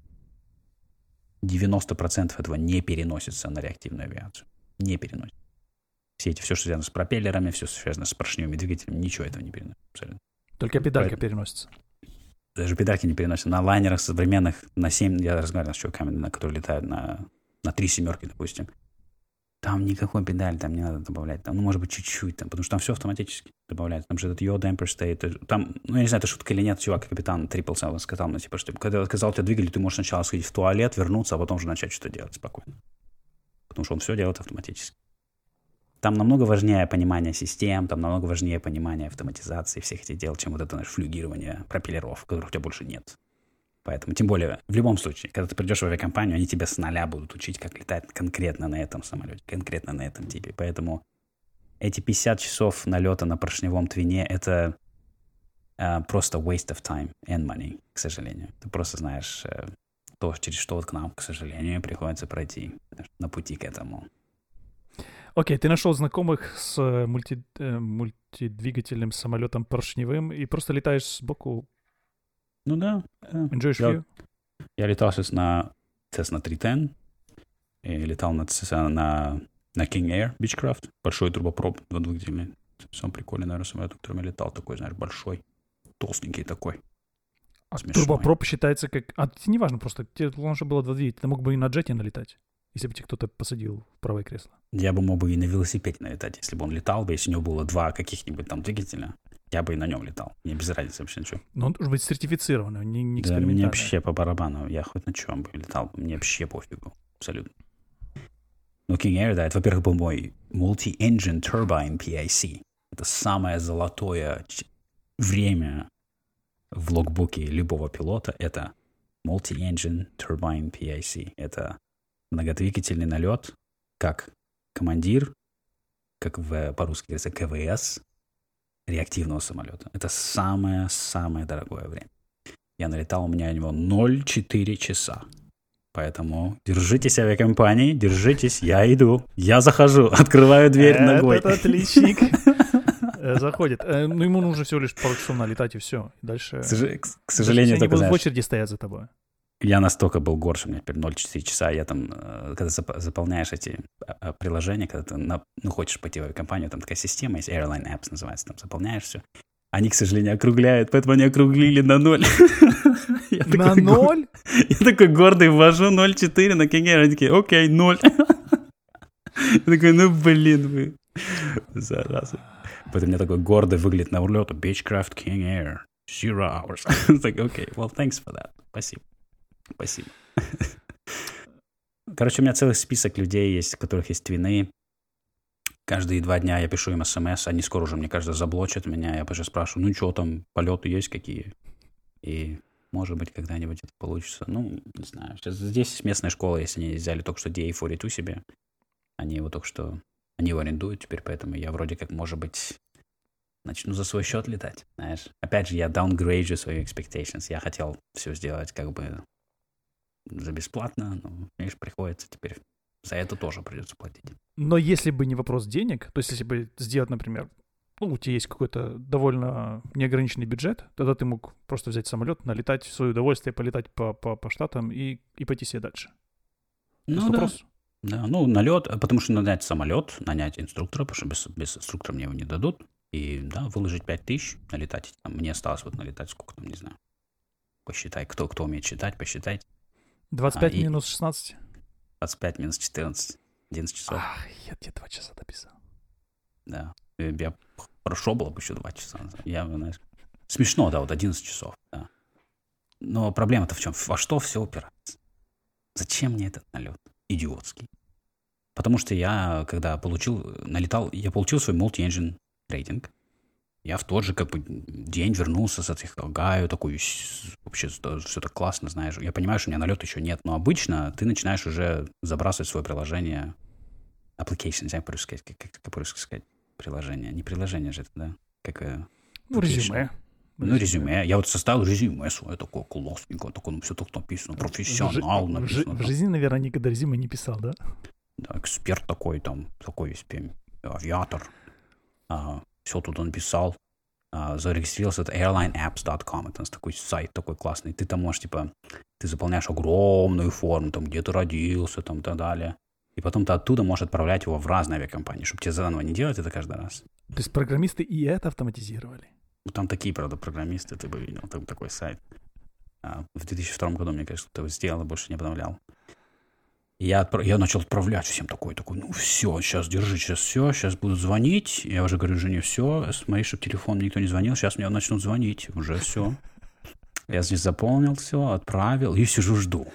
90% этого не переносится на реактивную авиацию. Не переносится. Все что связано с пропеллерами, все связано с поршневыми двигателями, ничего этого не переносится. Абсолютно. Только педалька переносится. Даже педальки не переносятся. На лайнерах современных, на 7, я разговаривал с чуваками, которые летают на 3 семерки, допустим. Там никакой педали там не надо добавлять. Там, может быть, чуть-чуть, потому что там все автоматически добавляется. Там же этот yaw damper стоит. Там, я не знаю, это шутка или нет, чувак, капитан Triple Seven сказал мне, типа, что когда отказал тебя двигатель, ты можешь сначала сходить в туалет, вернуться, а потом уже начать что-то делать спокойно. Потому что он все делает автоматически. Там намного важнее понимание систем, там намного важнее понимание автоматизации всех этих дел, чем вот это наше флюгирование пропеллеров, которых у тебя больше нет. Поэтому, тем более, в любом случае, когда ты придешь в авиакомпанию, они тебя с нуля будут учить, как летать конкретно на этом самолете, конкретно на этом типе. Поэтому эти 50 часов налета на поршневом твине — это просто waste of time and money, к сожалению. Ты просто знаешь то, через что вот к нам, к сожалению, приходится пройти на пути к этому. Окей, ты нашел знакомых с мультидвигательным самолетом поршневым и просто летаешь сбоку. Ну да. Enjoy view. Я летал сейчас на Cessna 310 и летал на King Air Beechcraft. Большой турбопроп двигательный. Самый прикольный, наверное, самолет, на котором я летал. Такой, знаешь, большой, толстенький такой. А турбопроп считается как... не важно просто. Тебе лучше было 2 двигателя. Ты мог бы и на джете налетать, если бы тебе кто-то посадил в правое кресло. Я бы мог бы и на велосипеде налетать, если бы он летал бы, если у него было 2 каких-нибудь там двигателя. Я бы и на нем летал. Мне без разницы вообще ничего. Но он должен быть сертифицированный, не экспериментальный. Да, мне вообще по барабану. Я хоть на чем бы летал, мне вообще пофигу. Абсолютно. Но King Air, да, это, во-первых, был мой Multi-Engine Turbine PIC. Это самое золотое время в логбуке любого пилота. Это Multi-Engine Turbine PIC. Это многодвигательный налет, как командир, как по-русски говорится, КВС реактивного самолета. Это самое-самое дорогое время. Я налетал, у меня у него 0,4 часа. Поэтому держитесь, авиакомпании, держитесь, я иду, я захожу, открываю дверь ногой. Этот отличник заходит. Ну, ему нужно всего лишь пару часов налетать, и все. Дальше... К сожалению, они будут в очереди стоять за тобой. Я настолько был горд, что у меня теперь 0,4 часа. Я там, когда заполняешь эти приложения, когда ты хочешь пойти в авиакомпанию, там такая система есть, Airline Apps называется, там заполняешь все. Они, к сожалению, округляют, поэтому они округлили на 0. На 0? Я такой гордый ввожу 0,4 на King Air. Они такие, окей, 0. Я такой, ну блин, вы. Зараза. Поэтому у меня такой гордый выглядит на улету. Beechcraft King Air. 0 hours. It's like, okay, well, thanks for that. Спасибо. Короче, у меня целый список людей есть, у которых есть твины. Каждые 2 дня я пишу им смс, они скоро уже, мне кажется, заблочат меня. Я позже спрашиваю, ну что там, полеты есть какие? И, может быть, когда-нибудь это получится. Ну, не знаю. Сейчас здесь местная школа, если они взяли только что DA-42 себе, они его только что, они его арендуют теперь, поэтому я вроде как, может быть, начну за свой счет летать, знаешь. Опять же, я даунгрейджу свои expectations. Я хотел все сделать как бы за бесплатно, но, видишь, приходится теперь. За это тоже придется платить. Но если бы не вопрос денег, то есть если бы сделать, например, ну, у тебя есть какой-то довольно неограниченный бюджет, тогда ты мог просто взять самолет, налетать в свое удовольствие, полетать по штатам и пойти себе дальше. Ну, да. Да, ну, налет, потому что нанять самолет, нанять инструктора, потому что без инструктора мне его не дадут, и, да, выложить 5000, налетать. Там, мне осталось вот налетать сколько там, не знаю. Посчитай, кто умеет считать, посчитайте. 25 минус 16. 25 минус 14. 11 часов. Ах, я тебе 2 часа дописал. Да. Я хорошо было бы еще 2 часа. Я, знаешь, смешно, да, вот 11 часов. Да. Но проблема-то в чем? Во что все упирается? Зачем мне этот налет? Идиотский. Потому что я, когда налетал, я получил свой multi-engine рейтинг. Я в тот же как бы день вернулся с этих Огайо, такой, вообще все так классно, знаешь. Я понимаю, что у меня налета еще нет, но обычно ты начинаешь уже забрасывать свое приложение, application, не знаю, как по-русски сказать, приложение. Не приложение же это, да? Ну, резюме. Ну, резюме. Я вот составил резюме свое, такое классненькое, такое, ну, все так написано, профессионал написано. В жизни, наверное, никогда резюме не писал, да? Да, эксперт такой, там, такой весь авиатор. Все тут он писал. Зарегистрировался, это airlineapps.com. Это такой сайт такой классный. Ты там можешь, типа, ты заполняешь огромную форму, там, где ты родился, там, и так далее. И потом ты оттуда можешь отправлять его в разные авиакомпании, чтобы тебе заново не делать это каждый раз. То есть программисты и это автоматизировали? Там такие, правда, программисты, ты бы видел, там такой сайт. В 2002 году, мне кажется, кто-то сделал, больше не обновлял. И я начал отправлять всем такой, ну все, сейчас держи, сейчас будут звонить. Я уже говорю жене, все, смотри, чтобы телефон никто не звонил, сейчас мне начнут звонить, уже все. Я здесь заполнил все, отправил, и сижу, жду.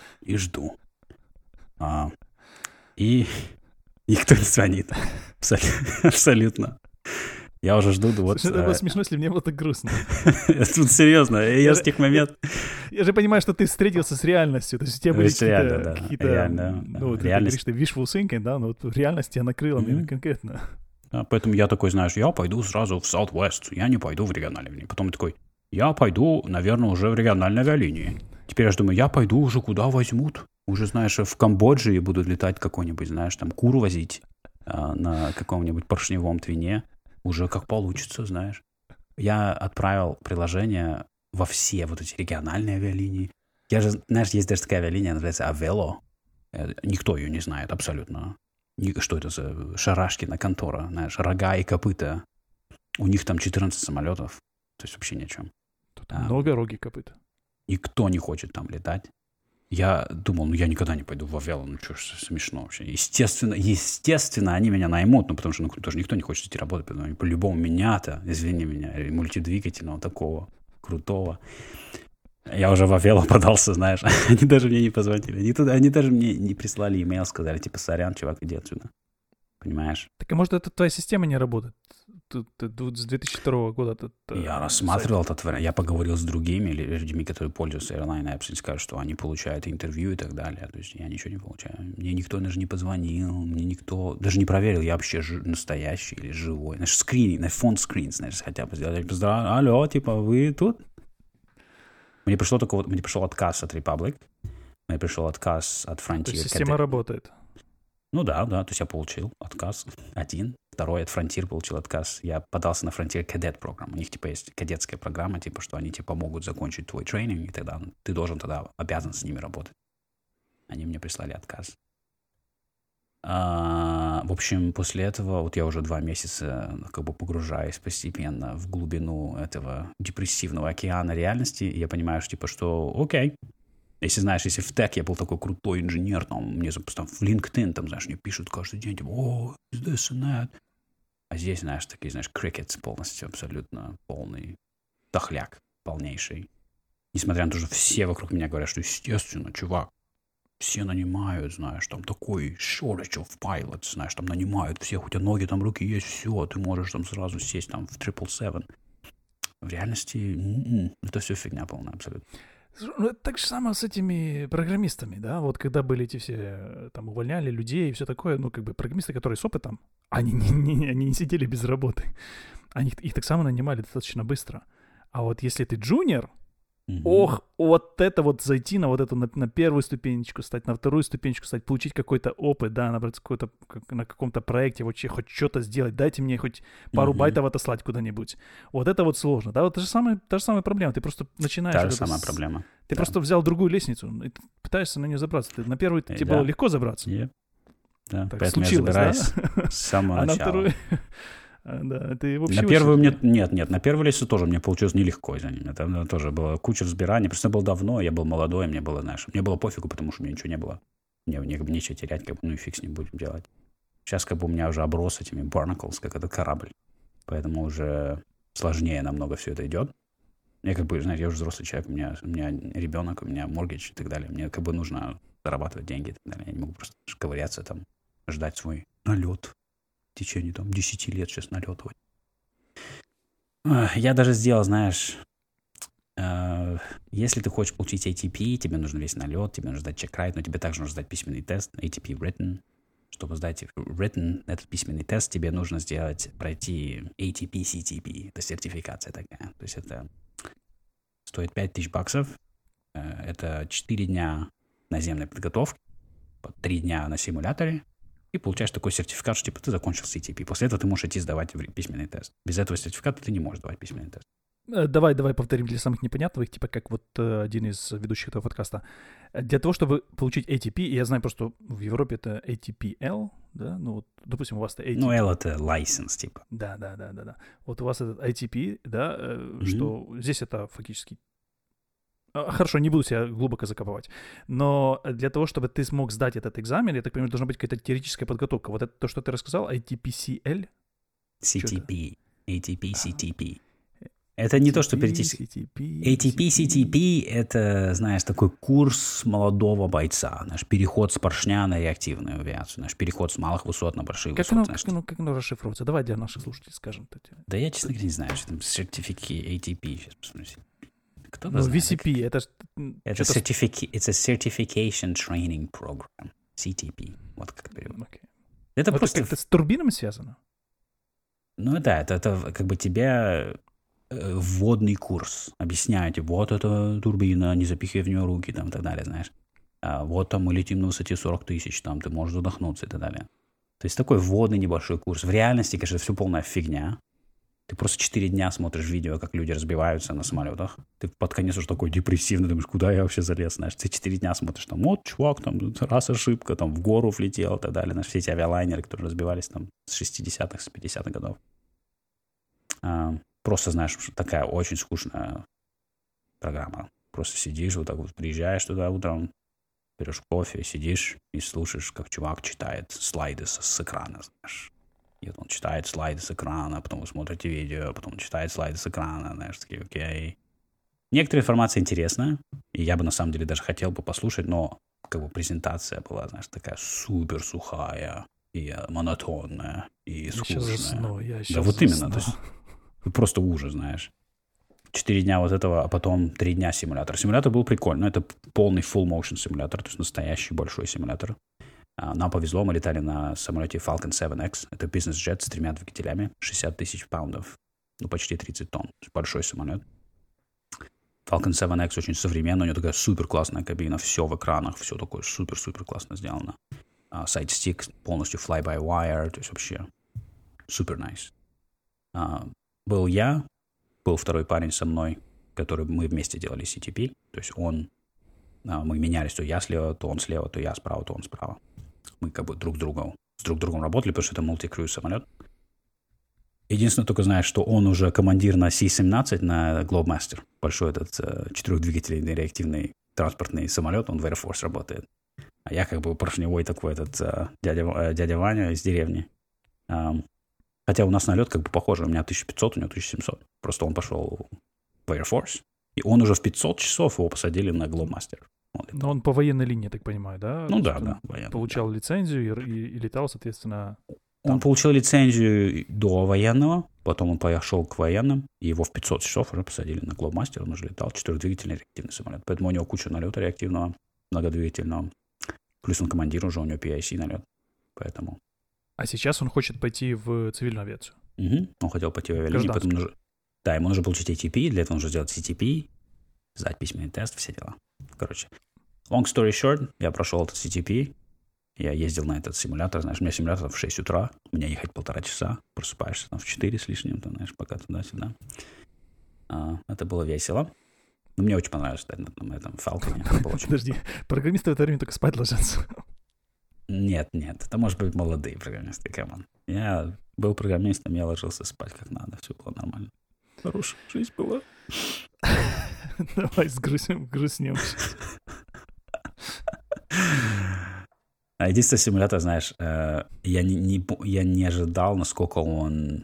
И никто не звонит. Абсолютно. Я уже жду, вот... Это было смешно, если мне было так грустно. Тут серьезно, я с тех моментов... Я же понимаю, что ты встретился с реальностью, то есть у тебя были какие-то... Реально, ну, вот ты говоришь, ты wishful thinking, да, но вот реальность тебя накрыла именно конкретно. Да, поэтому я такой, знаешь, я пойду сразу в Southwest, я не пойду в региональной авиалинии. Потом я такой, я пойду, наверное, уже в региональной авиалинии. Теперь я же думаю, я пойду уже куда возьмут. Уже, знаешь, в Камбодже будут летать какой-нибудь, знаешь, там кур возить на каком-нибудь поршневом твине. Уже как получится, знаешь. Я отправил приложение во все вот эти региональные авиалинии. Я же, знаешь, есть даже такая авиалиния, называется Avelo. Никто ее не знает абсолютно. Что это за Шарашкина контора, знаешь, рога и копыта. У них там 14 самолетов. То есть вообще ни о чем. Тут много роги копыта. Никто не хочет там летать. Я думал, я никогда не пойду в Авело, что ж, смешно вообще. Естественно, они меня наймут, потому что тоже никто не хочет идти работать, потому что по-любому меня-то, извини меня, мультидвигательного такого крутого. Я уже в Авело подался, знаешь, они даже мне не позвонили, они даже мне не прислали имейл, сказали, типа, сорян, чувак, иди отсюда. Понимаешь? Так, а может, это твоя система не работает? Тут с 2002 года... Я рассматривал этот вариант. Я поговорил с другими людьми, которые пользуются Airline Apps, и скажут, что они получают интервью и так далее. То есть я ничего не получаю. Мне никто даже не позвонил, мне никто даже не проверил, я вообще настоящий или живой. Знаешь, скрининг, фон скрин, знаешь, хотя бы сделать. Алло, типа, вы тут? Мне пришел отказ от Republic, мне пришел отказ от Frontier. То есть система работает? Ну да, то есть я получил отказ один. Второй от Frontier получил отказ. Я подался на Frontier Cadet программу. У них, типа, есть кадетская программа, типа, что они тебе помогут закончить твой тренинг, и тогда ты должен тогда обязан с ними работать. Они мне прислали отказ. В общем, после этого вот я уже 2 месяца как бы погружаюсь постепенно в глубину этого депрессивного океана реальности, и я понимаю, что, типа, что окей. Если, знаешь, если в тех я был такой крутой инженер, там, мне там, в LinkedIn, там, знаешь, мне пишут каждый день, типа, о, is this and that. А здесь, знаешь, такие, знаешь, crickets полностью, абсолютно полный дохляк полнейший. Несмотря на то, что все вокруг меня говорят, что, естественно, чувак, все нанимают, знаешь, там такой shortage of pilots, знаешь, там нанимают всех, у тебя ноги, там руки есть, все, ты можешь там сразу сесть там в 777. В реальности это все фигня полная абсолютно. Ну, это так же самое с этими программистами, да, вот когда были эти все, там, увольняли людей и все такое, ну, как бы программисты, которые с опытом, они не сидели без работы, их так само нанимали достаточно быстро. А вот если ты джуниор, ох, вот это вот зайти на вот эту, на первую ступенечку стать, на вторую ступенечку стать, получить какой-то опыт, да, набрать какой-то, на каком-то проекте, вообще хоть что-то сделать, дайте мне хоть пару байтов отослать куда-нибудь. Вот это вот сложно, да, вот та же самая проблема, ты просто начинаешь... Та же самая проблема. Ты просто взял другую лестницу, и ты пытаешься на нее забраться. На первую тебе было легко забраться. Да, так поэтому случилось, я забираюсь с самого начала. На вторую... Да, ты вообще на первую мне... Нет, на первую лестницу тоже мне получилось нелегко из-за нее. Там тоже была куча разбираний. Просто это было давно, я был молодой, мне было, знаешь, мне было пофигу, потому что у меня ничего не было. Мне нечего терять, как бы, ну и фиг с ним будем делать. Сейчас как бы у меня уже оброс этими barnacles, как этот корабль. Поэтому уже сложнее намного все это идет. Я как бы, знаешь, я уже взрослый человек, у меня ребенок, у меня mortgage и так далее. Мне как бы нужно зарабатывать деньги и так далее. Я не могу просто ковыряться там, ждать свой налет. В течение там 10 лет сейчас налетывать. Я даже сделал, знаешь, если ты хочешь получить ATP, тебе нужно весь налет, тебе нужно сдать чек-райт, но тебе также нужно сдать письменный тест, ATP written. Чтобы сдать written, этот письменный тест, тебе нужно пройти ATP CTP. Это сертификация такая. То есть это стоит $5000. Это 4 дня наземной подготовки, 3 дня на симуляторе. И получаешь такой сертификат, что типа ты закончил CTP. После этого ты можешь идти сдавать письменный тест. Без этого сертификата ты не можешь сдавать письменный тест. Давай повторим для самых непонятных, типа как вот один из ведущих этого подкаста. Для того, чтобы получить ATP, я знаю просто в Европе это ATP-L, да, ну вот, допустим, у вас это ATP. Ну, L это license, типа. Да. Вот у вас этот ATP, да, что здесь это фактически... Хорошо, не буду себя глубоко закопывать. Но для того, чтобы ты смог сдать этот экзамен, я так понимаю, должна быть какая-то теоретическая подготовка. Вот это то, что ты рассказал, ATP-CL? CTP. ATP-CTP. Это не то, что теоретически... ATP-CTP — это, знаешь, такой курс молодого бойца. Наш переход с поршня на реактивную авиацию. Наш переход с малых высот на большие высоты. Как оно расшифровывается? Давай для наших слушателей скажем. Да я, честно говоря, не знаю, что там Certificate ATP. Сейчас посмотрите. Кто-то знает. VCP, это It's a Certification Training Program. CTP. Вот как перевод. Okay. Это просто... как-то с турбинами связано? Ну да, это как бы тебя... вводный курс. Объясняете, вот это турбина, не запихивай в нее руки, там, и так далее, знаешь. Вот там мы летим на высоте 40 000, там, ты можешь задохнуться и так далее. То есть такой вводный небольшой курс. В реальности, конечно, это все полная фигня. Ты просто 4 дня смотришь видео, как люди разбиваются на самолетах. Ты под конец уже такой депрессивный, думаешь, куда я вообще залез, знаешь. Ты 4 дня смотришь, там, вот, чувак, там, раз ошибка, там, в гору влетел и так далее. Знаешь, все эти авиалайнеры, которые разбивались там с 60-х, с 50-х годов. Просто, знаешь, такая очень скучная программа. Просто сидишь, вот так вот приезжаешь туда утром, берешь кофе, сидишь и слушаешь, как чувак читает слайды с экрана, знаешь. И вот он читает слайды с экрана, потом вы смотрите видео, потом он читает слайды с экрана, знаешь, такие, окей. Некоторая информация интересная, и я бы, на самом деле, даже хотел бы послушать, но как бы презентация была, знаешь, такая супер сухая и монотонная, и скучная. Да вот именно, то есть просто ужас, знаешь. 4 дня вот этого, а потом 3 дня симулятор. Симулятор был прикольный. Это полный full motion симулятор, то есть настоящий большой симулятор. Нам повезло, мы летали на самолете Falcon 7X. Это бизнес-джет с 3 двигателями, 60 000 паундов, ну почти 30 тонн. Большой самолет. Falcon 7X очень современный, у него такая супер классная кабина, все в экранах, все такое супер-супер классно сделано. Сайдстик полностью fly-by-wire, то есть вообще super nice. Был я, был второй парень со мной, который мы вместе делали CTP. То есть мы менялись, то я слева, то он слева, то я справа, то он справа. Мы как бы друг с другом работали, потому что это мультикрюз самолет. Единственное, только знаешь, что он уже командир на C-17, на Globemaster. Большой этот 4-двигательный реактивный транспортный самолет, он в Air Force работает. А я как бы поршневой такой этот дядя Ваня из деревни. Хотя у нас налет как бы похожий. У меня 1500, у него 1700. Просто он пошел в Air Force. И он уже в 500 часов его посадили на Globemaster. Но он по военной линии, я так понимаю, да? Ну да, военный. Получал лицензию и летал, соответственно... Он получил лицензию до военного, потом он пошел к военным, и его в 500 часов уже посадили на Globemaster, он уже летал 4-двигательный реактивный самолет. Поэтому у него куча налета реактивного, многодвигательного. Плюс он командир уже, у него PIC налет. Поэтому... А сейчас он хочет пойти в цивильную авиацию? Угу. Он хотел пойти в авиалинию, поэтому нужно... Да, ему нужно получить ATP, для этого нужно сделать CTP, сдать письменный тест, все дела. Короче, long story short, я прошел этот CTP, я ездил на этот симулятор, знаешь, у меня симулятор в 6 утра, у меня ехать 1,5 часа, просыпаешься там в 4 с лишним, ты знаешь, пока туда-сюда. Это было весело. Но мне очень понравилось кстати, на этом Falcon. Подожди, программисты в это время только спать ложатся. Нет, это может быть молодые программисты, камон. Я был программистом, я ложился спать как надо, все было нормально. Хорошая жизнь была. Давай грустнем сейчас. Единственный симулятор, знаешь, я не ожидал, насколько он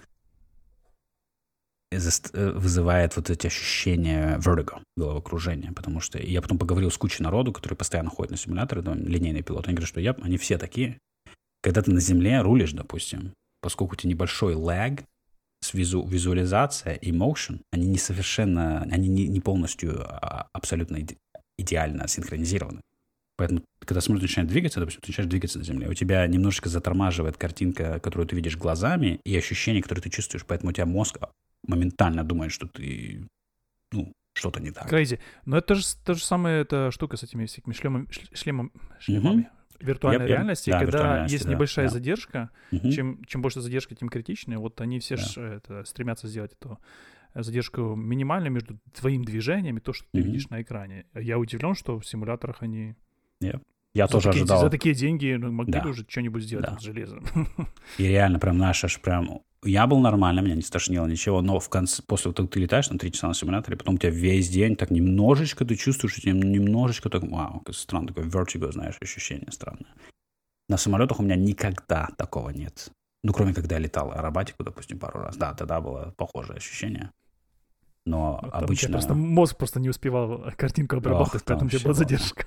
вызывает вот эти ощущения vertigo, головокружения, потому что я потом поговорил с кучей народу, которые постоянно ходят на симуляторы, линейные пилоты, они говорят, что они все такие. Когда ты на земле рулишь, допустим, поскольку у тебя небольшой lag, визуализация и motion, они не полностью абсолютно идеально синхронизированы. Поэтому, когда самолет начинает двигаться, допустим, ты начинаешь двигаться на земле, у тебя немножечко затормаживает картинка, которую ты видишь глазами, и ощущения, которые ты чувствуешь. Поэтому у тебя мозг моментально думает, что ты, что-то не так. Crazy. Но это та же самая эта штука с этими всякими шлемами виртуальной реальности, когда есть небольшая задержка. Чем больше задержка, тем критичнее. Вот они все стремятся сделать эту задержку минимальной между твоим движением и то, что ты видишь на экране. Я удивлен, что в симуляторах они... Я тоже ожидал. За такие деньги могли бы уже что-нибудь сделать с железом. И реально прям я был нормально, меня не стошнило ничего, но в конце, после того, как ты летаешь на 3 часа на симуляторе, потом у тебя весь день так немножечко ты чувствуешь, что тебе немножечко так, вау, странно, такое vertigo, знаешь, ощущение странное. На самолетах у меня никогда такого нет. Кроме когда я летал аэробатику, допустим, пару раз. Да, тогда было похожее ощущение. Но обычно... Мозг просто не успевал картинку обрабатывать, поэтому у тебя была задержка.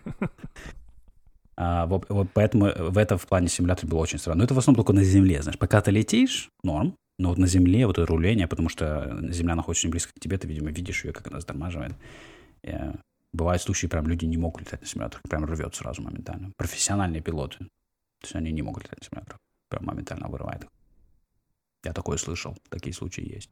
Вот поэтому в плане симулятора было очень странно. Но это в основном только на земле, знаешь. Пока ты летишь, норм. Но вот на земле вот это руление, потому что земля находится очень близко к тебе, ты, видимо, видишь ее, как она затормаживает. Бывают случаи, прям люди не могут летать на симуляторах, прям рвет сразу моментально. Профессиональные пилоты, то есть они не могут летать на симуляторах, прям моментально вырывает их. Я такое слышал, такие случаи есть.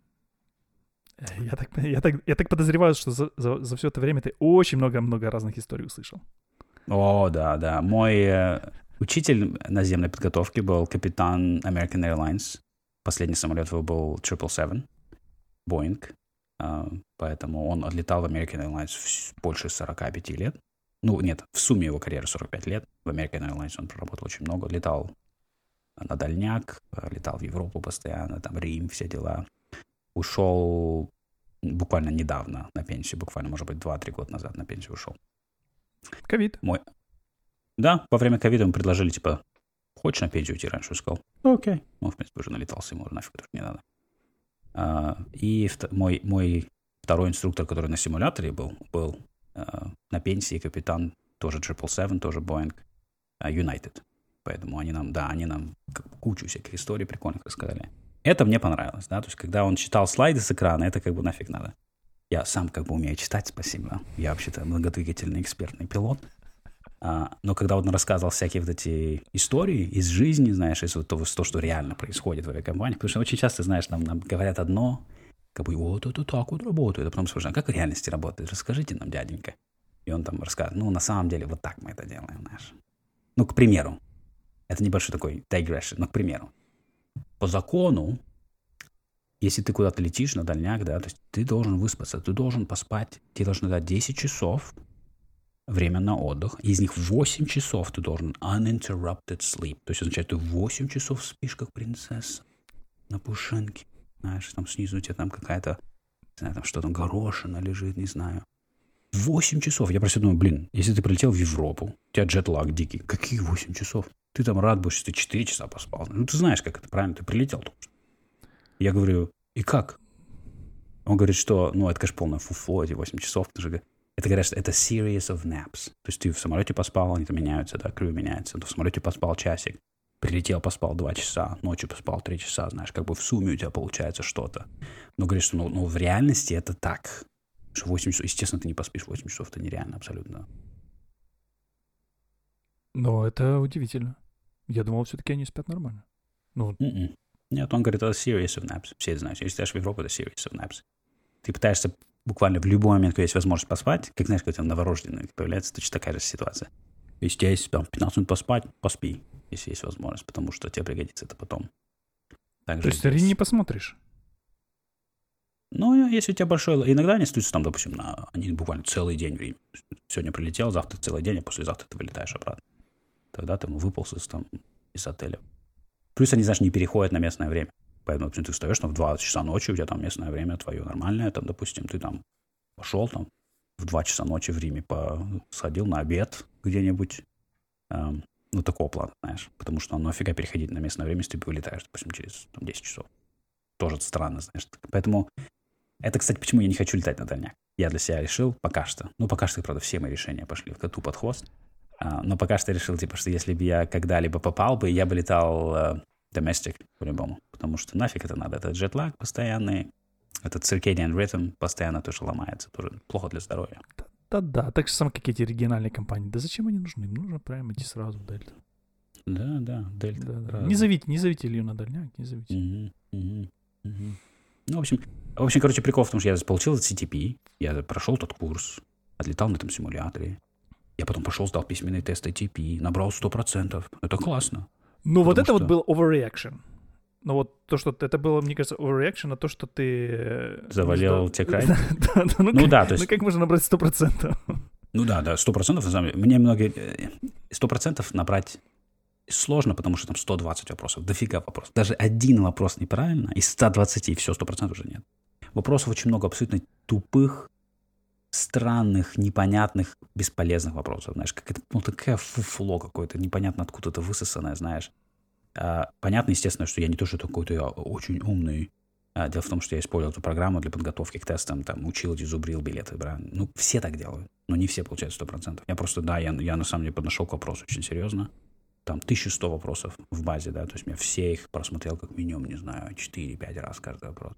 Я так подозреваю, что за все это время ты очень много разных историй услышал. О, да. Мой учитель наземной подготовки был капитан American Airlines. Последний самолет его был 777, Boeing. Поэтому он отлетал в American Airlines больше 45 лет. Нет, в сумме его карьеры 45 лет. В American Airlines он проработал очень много. Летал на дальняк, летал в Европу постоянно, там Рим, все дела. Ушел буквально недавно на пенсию, буквально, может быть, 2-3 года назад на пенсию ушел. Ковид. Да, во время ковида ему предложили, типа, хочешь на пенсию уйти раньше? Я сказал, окей. В принципе, уже налетался, ему нафиг тоже не надо. И мой второй инструктор, который на симуляторе был на пенсии, капитан, тоже 777, тоже Boeing, United. Поэтому они нам кучу всяких историй прикольных рассказали. Это мне понравилось, да, то есть, когда он читал слайды с экрана, это как бы нафиг надо. Я сам как бы умею читать, спасибо. Я вообще-то многодвигательный экспертный пилот. Но когда он рассказывал всякие вот эти истории из жизни, знаешь, из то, что реально происходит в авиакомпании, потому что очень часто, знаешь, нам говорят одно, как бы, вот это так вот работает, а потом спрашивают, как в реальности работает? Расскажите нам, дяденька. И он там рассказывает, на самом деле, вот так мы это делаем, знаешь. К примеру, это небольшой такой digression, но, к примеру, по закону, если ты куда-то летишь на дальняк, да, то есть ты должен выспаться, ты должен поспать, тебе должно дать 10 часов время на отдых, из них 8 часов ты должен uninterrupted sleep, то есть означает, ты 8 часов спишь, как принцесса, на пушинке, знаешь, там снизу у тебя там какая-то, не знаю, там что там, горошина лежит, не знаю. 8 часов. Я просто думаю, блин, если ты прилетел в Европу, у тебя джетлаг дикий, какие 8 часов? Ты там рад будешь, что ты 4 часа поспал. Ну, ты знаешь, как это правильно, ты прилетел только что. Я говорю, и как? Он говорит, что, ну, это, конечно, полное фуфло, эти 8 часов. Это, говорят, что это series of naps. То есть ты в самолете поспал, они там меняются, да, крю меняется. Ты в самолете поспал часик, прилетел, поспал 2 часа, ночью поспал 3 часа, знаешь, как бы в сумме у тебя получается что-то. Но говорит, что ну, в реальности это так. Что 8 часов, естественно, ты не поспишь 8 часов, это нереально абсолютно. Но это удивительно. Я думал, все-таки они спят нормально. Ну, Нет, он говорит, это series of naps. Все это знают. Если ты ешь в Европу, это series of naps. Ты пытаешься буквально в любой момент, когда есть возможность поспать, как, знаешь, когда у тебя новорожденный появляется, точно такая же ситуация. Если у тебя есть там 15 минут поспать, поспи, если есть возможность, потому что тебе пригодится это потом. То есть ты не посмотришь? Ну, если у тебя большой... Иногда они остаются там, допустим, они буквально целый день в Риме. Сегодня прилетел, завтра целый день, а послезавтра ты вылетаешь обратно. Тогда ты выполз из отеля. Плюс они, знаешь, не переходят на местное время. Поэтому ты встаешь там в 2 часа ночи, у тебя там местное время твое нормальное. Там, допустим, ты там пошел там в 2 часа ночи в Риме, сходил на обед где-нибудь. Ну, такого плана, знаешь. Потому что нафига переходить на местное время, если ты вылетаешь, допустим, через 10 часов. Тоже странно, знаешь. Поэтому... Это, кстати, почему я не хочу летать на дальняк. Я для себя решил пока что. Ну, пока что, правда, все мои решения пошли в коту под хвост. Но пока что решил, типа, что если бы я когда-либо попал бы, я бы летал domestic по-любому. Потому что нафиг это надо. Это джетлаг постоянный. Этот circadian rhythm постоянно тоже ломается. Тоже плохо для здоровья. Да. Так же самое, как эти региональные компании. Да зачем они нужны? Им нужно прямо идти сразу в Дельту. Да, Дельта. Да. Не зовите Илью на дальняк, не зовите. Ну, в общем, короче, прикол в том, что я получил этот CTP, я прошел тот курс, отлетал на этом симуляторе, я потом пошел, сдал письменный тест ATP, набрал 100%. Это классно. Ну, вот это вот был overreaction. Ну, вот то, что это было, мне кажется, overreaction, а то, что ты... Завалил те край? Да, то есть... Ну, как можно набрать 100%? Ну да, 100%, на самом деле. Мне многие... 100% набрать сложно, потому что там 120 вопросов, дофига вопросов. Даже один вопрос неправильно, из 120 все, 100% уже нет. Вопросов очень много абсолютно тупых, странных, непонятных, бесполезных вопросов. Знаешь, такая фуфло какое-то, непонятно откуда это высосанное, знаешь. Понятно, естественно, что я не то, что какой-то я очень умный. Дело в том, что я использовал эту программу для подготовки к тестам, там, учил, зубрил билеты, брал. Ну, все так делают, но не все получают 100%. Я просто, я на самом деле подошел к вопросу очень серьезно. Там 1100 вопросов в базе, да, то есть я все их просмотрел как минимум, не знаю, 4-5 раз каждый вопрос.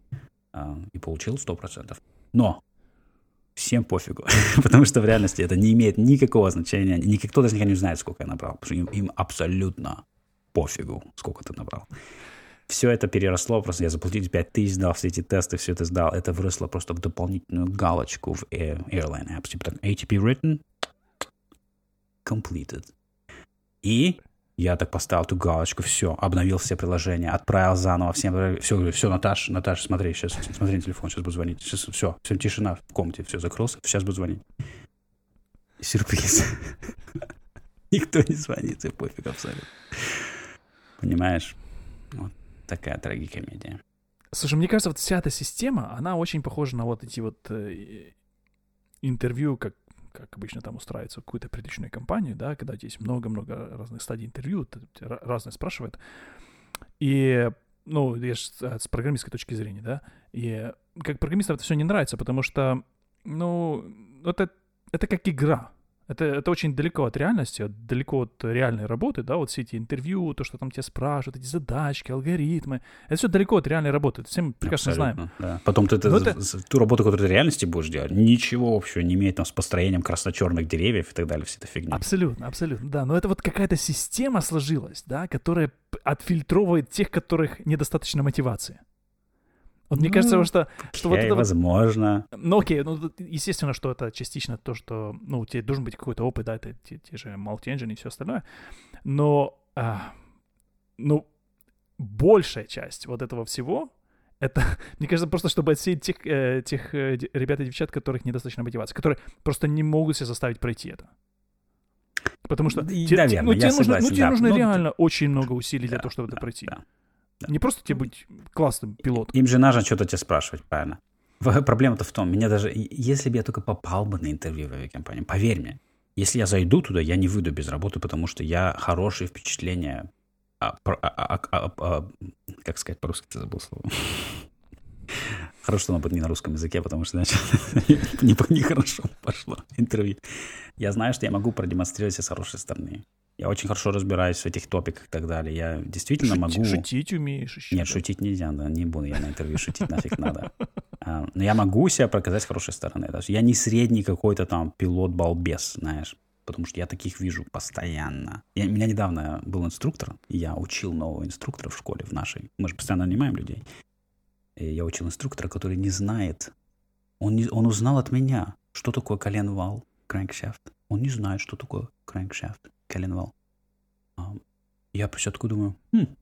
И получил 100%. Но всем пофигу, потому что в реальности это не имеет никакого значения, никто даже никогда не знает, сколько я набрал, потому что им абсолютно пофигу, сколько ты набрал. Все это переросло, просто я заплатил 5000, сдал все эти тесты, все это сдал, это выросло просто в дополнительную галочку в Airline Apps, типа так, ATP written, completed. И я так поставил эту галочку, все, обновил все приложения, отправил заново всем, все, Наташа, смотри, сейчас, смотри на телефон, сейчас буду звонить, сейчас, все, тишина в комнате, все, закрылся, сейчас буду звонить. Сюрприз. Никто не звонит, и пофиг абсолютно. Понимаешь? Вот такая трагикомедия. Слушай, мне кажется, вот вся эта система, она очень похожа на вот эти вот интервью, как обычно там устраивается в какую-то определенную компанию, да, когда есть много-много разных стадий интервью, разные спрашивают. И, ну, я же с программистской точки зрения, да, и как программистам это все не нравится, потому что, ну, это как игра. Это очень далеко от реальности, далеко от реальной работы, да, вот все эти интервью, то, что там тебя спрашивают, эти задачки, алгоритмы, это все далеко от реальной работы, это всем прекрасно абсолютно, знаем. Да. Потом ты ту работу, которую ты в реальности будешь делать, ничего общего не имеет там с построением красно-черных деревьев и так далее, вся эта фигня. Абсолютно, да, но это вот какая-то система сложилась, да, которая отфильтровывает тех, которых недостаточно мотивации. Вот мне кажется, что вот это возможно. Ну, окей, ну, естественно, что это частично то, что, ну, у тебя должен быть какой-то опыт, да, это те же multi-engine и все остальное, но, ну, большая часть вот этого всего, это, мне кажется, просто чтобы отсеять тех ребят и девчат, которых недостаточно мотивации, которые просто не могут себя заставить пройти это. Потому что тебе нужно реально очень много усилий для того, чтобы это пройти. Да. Не просто тебе быть классным пилотом. Им же нужно что-то тебя спрашивать, правильно? Проблема-то в том, меня даже, если бы я только попал бы на интервью в авиакомпанию, поверь мне, если я зайду туда, я не выйду без работы, потому что я хорошие впечатления, как сказать по-русски, ты забыл слово. Хорошо, что оно будет не на русском языке, потому что, значит, нехорошо пошло интервью. Я знаю, что я могу продемонстрировать себя с хорошей стороны. Я очень хорошо разбираюсь в этих топиках и так далее. Я действительно могу... Шутить умеешь еще? Нет, шутить нельзя, да, не буду я на интервью шутить, нафиг надо. Но я могу себя показать с хорошей стороны. Я не средний какой-то там пилот-балбес, знаешь, потому что я таких вижу постоянно. У меня недавно был инструктор, и я учил нового инструктора в школе, в нашей. Мы же постоянно нанимаем людей. И я учил инструктора, который не знает. Он узнал от меня, что такое коленвал, crankshaft. Он не знает, что такое crankshaft, коленвал. Я все такой думаю,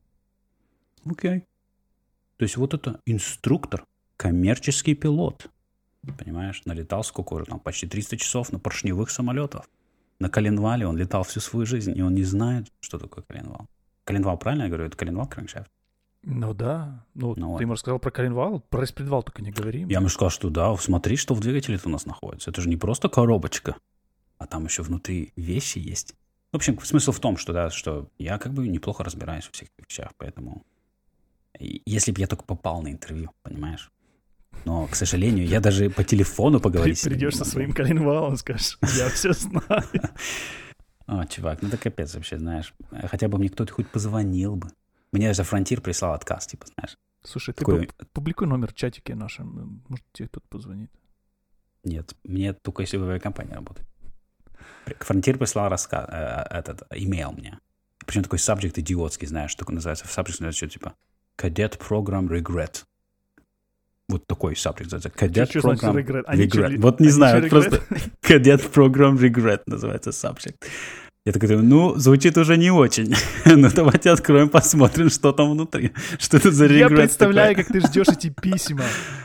окей. То есть вот это инструктор, коммерческий пилот. Понимаешь, налетал сколько уже там, почти 300 часов на поршневых самолетах. На коленвале он летал всю свою жизнь, и он не знает, что такое коленвал. Коленвал, правильно я говорю? Это коленвал, crankshaft? Ну да. Ну ты ему рассказал про коленвал, про распредвал только не говори. Я ему сказал, что да, смотри, что в двигателе у нас находится. Это же не просто коробочка, а там еще внутри вещи есть. В общем, смысл в том, что, да, что я как бы неплохо разбираюсь в всех вещах, поэтому... Если бы я только попал на интервью, понимаешь? Но, к сожалению, я даже по телефону поговорить с ним придешь со своим коленвалом, скажешь, я все знаю. О, чувак, ну это капец вообще, знаешь. Хотя бы мне кто-то хоть позвонил бы. Мне даже Frontier прислал отказ, типа, знаешь. Слушай, ты публикуй номер в чатике нашем, может, тебе кто-то позвонит. Нет, мне только если в авиакомпании работает. Frontier прислал имейл мне. Причем такой subject идиотский, знаешь, такой называется. В subject называется что-то типа Cadet Program Regret. Вот такой subject называется. Cadet Program Regret. Вот не знаю, просто Cadet Program Regret называется subject. Я такой думаю, ну, звучит уже не очень. Ну, давайте откроем, посмотрим, что там внутри. Что это за regret. Я представляю, как ты ждешь эти письма.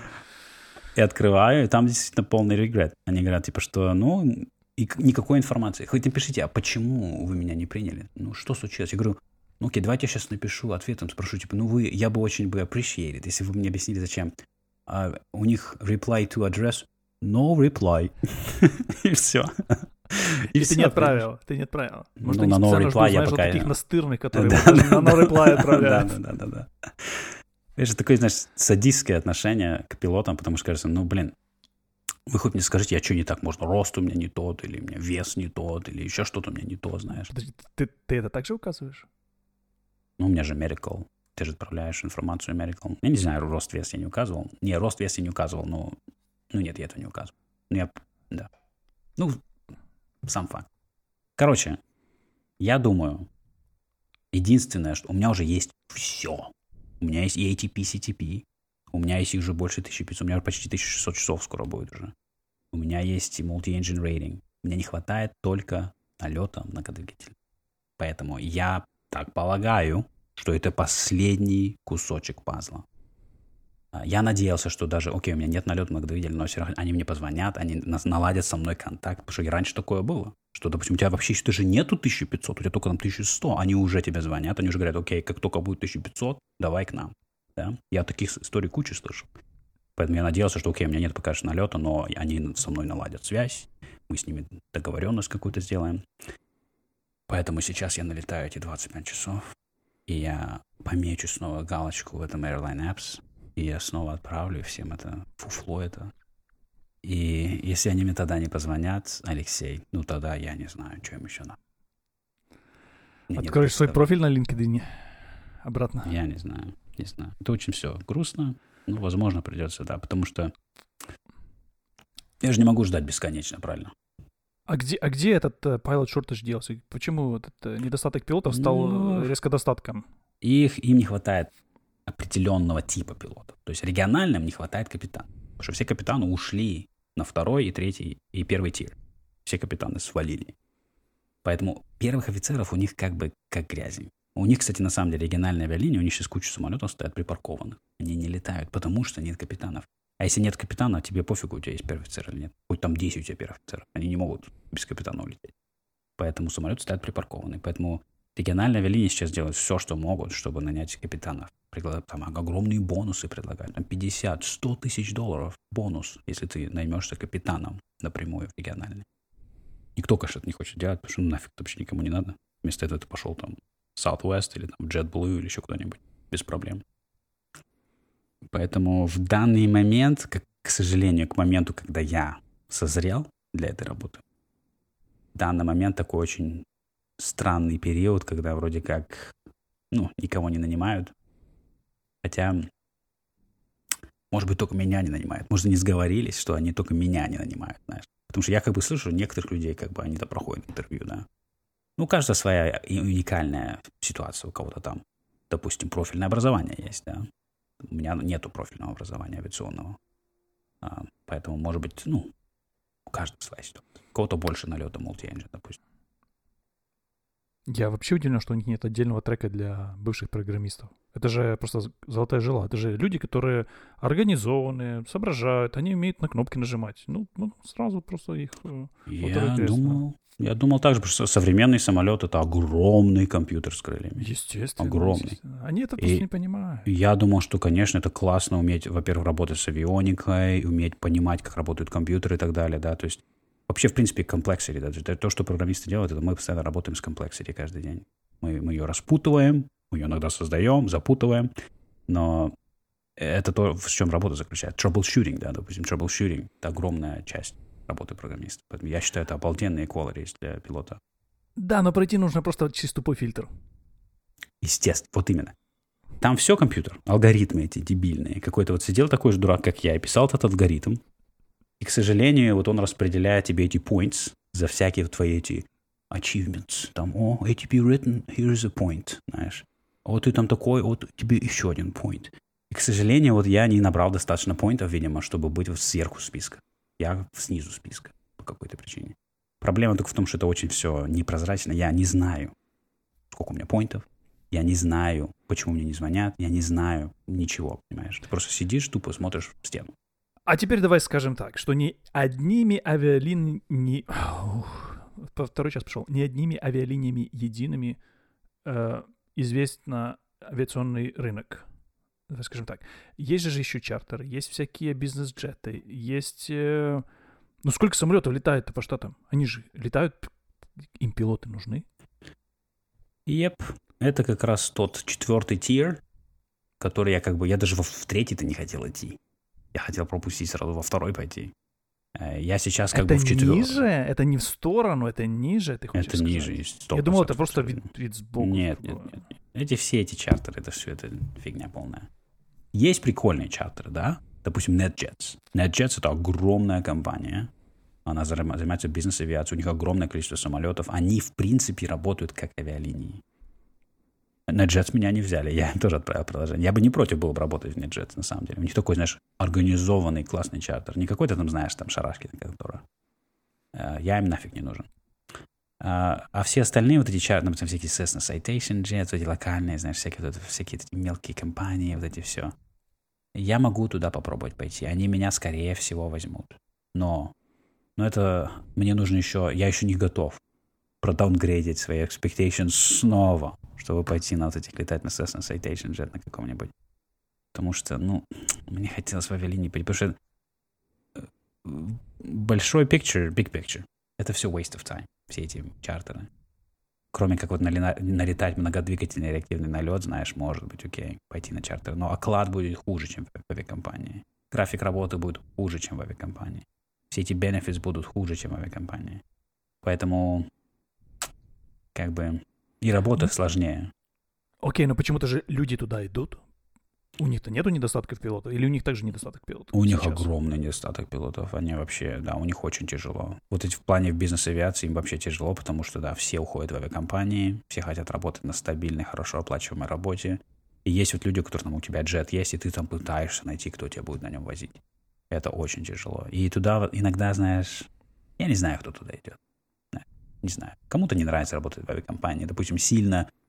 И открываю, и там действительно полный regret. Они говорят, типа, что, ну, и никакой информации. Хоть напишите, а почему вы меня не приняли? Ну, что случилось? Я говорю, ну, окей, давайте я сейчас напишу ответом, спрошу, типа, ну, я бы очень appreciated, если вы мне объяснили, зачем. У них reply to address, no reply. И все. И ты не отправил. Может, на no reply я пока... таких настырных, которые на no reply отправляют. Да. Это же такое, знаешь, садистское отношение к пилотам, потому что кажется, ну, блин, вы хоть мне скажите, я что не так, может, рост у меня не тот, или у меня вес не тот, или еще что-то у меня не то, знаешь. Подожди, ты это также указываешь? Ну, у меня же medical. Ты же отправляешь информацию medical. Я не знаю, рост, вес я не указывал. Не, рост, вес я не указывал, но... Ну, нет, я этого не указывал. Да. Ну, сам факт. Короче, я думаю, единственное, что у меня уже есть все. У меня есть и ATP, CTP. У меня есть их уже больше 1500. У меня почти 1600 часов скоро будет уже. У меня есть и multi-engine rating. Мне не хватает только налета в многодвигатель. Поэтому я так полагаю, что это последний кусочек пазла. Я надеялся, что даже, окей, у меня нет налета многодвигателя, но все равно они мне позвонят, они наладят со мной контакт, потому что и раньше такое было, что, допустим, у тебя вообще даже нету 1500, у тебя только там 1100, они уже тебе звонят, они уже говорят, окей, как только будет 1500, давай к нам. Да? Я таких историй кучу слышал. Поэтому я надеялся, что, окей, у меня нет пока что налета, но они со мной наладят связь, мы с ними договоренность какую-то сделаем. Поэтому сейчас я налетаю эти 25 часов, и я помечу снова галочку в этом Airline Apps, и я снова отправлю всем это фуфло это. И если они мне тогда не позвонят, Алексей, ну тогда я не знаю, что им еще надо. Откроешь свой профиль на LinkedIn обратно? Я не знаю. Это очень все грустно. Ну, возможно, придется, да, потому что я же не могу ждать бесконечно, правильно? А где этот pilot shortage делся? Почему этот недостаток пилотов стал резко достатком? Им не хватает определенного типа пилотов. То есть региональным не хватает капитана. Потому что все капитаны ушли на второй и третий и первый тир. Все капитаны свалили. Поэтому первых офицеров у них как бы как грязи. У них, кстати, на самом деле региональные авиалинии, у них сейчас куча самолетов стоят припаркованных. Они не летают, потому что нет капитанов. А если нет капитана, тебе пофигу, у тебя есть первый офицер или нет. Хоть там 10 у тебя первый офицер. Они не могут без капитана улететь. Поэтому самолеты стоят припаркованные. Поэтому региональные авиалинии сейчас делают все, что могут, чтобы нанять капитанов. Там огромные бонусы предлагают. Там 50-100 тысяч долларов бонус, если ты наймешься капитаном напрямую в региональный. Никто, конечно, это не хочет делать, потому что нафиг это вообще никому не надо. Вместо этого ты пошел там в Southwest или там в JetBlue или еще куда-нибудь. Без проблем. Поэтому в данный момент, к сожалению, к моменту, когда я созрел для этой работы, в данный момент такой очень странный период, когда вроде как, никого не нанимают. Хотя, может быть, только меня не нанимают. Может, они сговорились, что они только меня не нанимают, знаешь. Потому что я как бы слышу некоторых людей, как бы они-то проходят интервью, да. У каждого своя уникальная ситуация, у кого-то там, допустим, профильное образование есть, да. У меня нету профильного образования авиационного. Поэтому, может быть, у каждого своя ситуация. У кого-то больше налета multi-engine, допустим. Я вообще удивлен, что у них нет отдельного трека для бывших программистов. Это же просто золотая жила. Это же люди, которые организованные, соображают, они умеют на кнопки нажимать. Сразу просто их... Я думал также, потому что современный самолет — это огромный компьютер с крыльями. Естественно. Огромный. Естественно. Они это просто не понимают. Я думал, что, конечно, это классно уметь, во-первых, работать с авионикой, уметь понимать, как работают компьютеры и так далее, да, то есть вообще, в принципе, complexity, да, то, что программисты делают, это мы постоянно работаем с complexity каждый день. Мы ее распутываем, мы ее иногда создаем, запутываем, но это то, в чем работа заключается. Troubleshooting, да, допустим, troubleshooting — это огромная часть работы программиста. Поэтому я считаю, это обалденные qualities для пилота. Да, но пройти нужно просто через тупой фильтр. Естественно, вот именно. Там все компьютер, алгоритмы эти дебильные. Какой-то вот сидел такой же дурак, как я, и писал этот алгоритм. И, к сожалению, вот он распределяет тебе эти points за всякие твои эти achievements. Там, ATP written, here's a point, знаешь. Вот ты там такой, вот тебе еще один point. И, к сожалению, вот я не набрал достаточно поинтов, видимо, чтобы быть вот сверху списка. Я снизу списка по какой-то причине. Проблема только в том, что это очень все непрозрачно. Я не знаю, сколько у меня поинтов. Я не знаю, почему мне не звонят. Я не знаю ничего, понимаешь. Ты просто сидишь, тупо смотришь в стену. А теперь давай скажем так, что не одними авиалиниями... Второй час пошел. Не одними авиалиниями едиными известен авиационный рынок. Давай скажем так. Есть же еще чартеры, есть всякие бизнес-джеты, есть... сколько самолетов летает по штатам? Они же летают, им пилоты нужны. Yep. Это как раз тот 4-й тир, который я даже в 3-й-то не хотел идти. Я хотел пропустить сразу во 2-й пойти. Я сейчас как бы в 4-й. Это ниже? Это не в сторону, это ниже, ты хочешь это сказать? Ниже. Я думал, это просто вид сбоку. Нет. Все эти чартеры, это фигня полная. Есть прикольные чартеры, да? Допустим, NetJets. NetJets — это огромная компания. Она занимается бизнес-авиацией. У них огромное количество самолетов. Они, в принципе, работают как авиалинии. NetJets меня не взяли. Я им тоже отправил приложение. Я бы не против был бы работать в NetJets, на самом деле. У них такой, знаешь, организованный классный чартер. Не какой-то там, знаешь, там шарашки, который. Я им нафиг не нужен. А все остальные вот эти чартеры, например, всякие Cessna Citation Jets, эти локальные, знаешь, всякие эти мелкие компании, вот эти все. Я могу туда попробовать пойти. Они меня, скорее всего, возьмут. Но это мне нужно еще... Я еще не готов продаунгрейдить свои expectations снова, чтобы пойти на вот этих летать на Cessna Citation Jet на каком-нибудь. Потому что, мне хотелось в авиалинии пойти. Потому что большой picture, big picture, это все waste of time. Все эти чартеры. Кроме как вот налетать многодвигательный реактивный налет, знаешь, может быть, окей, пойти на чартер. Но оклад будет хуже, чем в авиакомпании. График работы будет хуже, чем в авиакомпании. Все эти benefits будут хуже, чем в авиакомпании. Поэтому, как бы, и работа сложнее. Окей, но почему-то же люди туда идут. У них-то нету недостатков пилотов? Или у них также недостаток пилотов? У них огромный недостаток пилотов. Они вообще, у них очень тяжело. Вот эти в плане бизнес-авиации им вообще тяжело, потому что, все уходят в авиакомпании, все хотят работать на стабильной, хорошо оплачиваемой работе. И есть вот люди, которые, у тебя джет есть, и ты там пытаешься найти, кто тебя будет на нем возить. Это очень тяжело. И туда иногда, знаешь, я не знаю, кто туда идет. Не знаю. Кому-то не нравится работать в авиакомпании. Допустим, сильно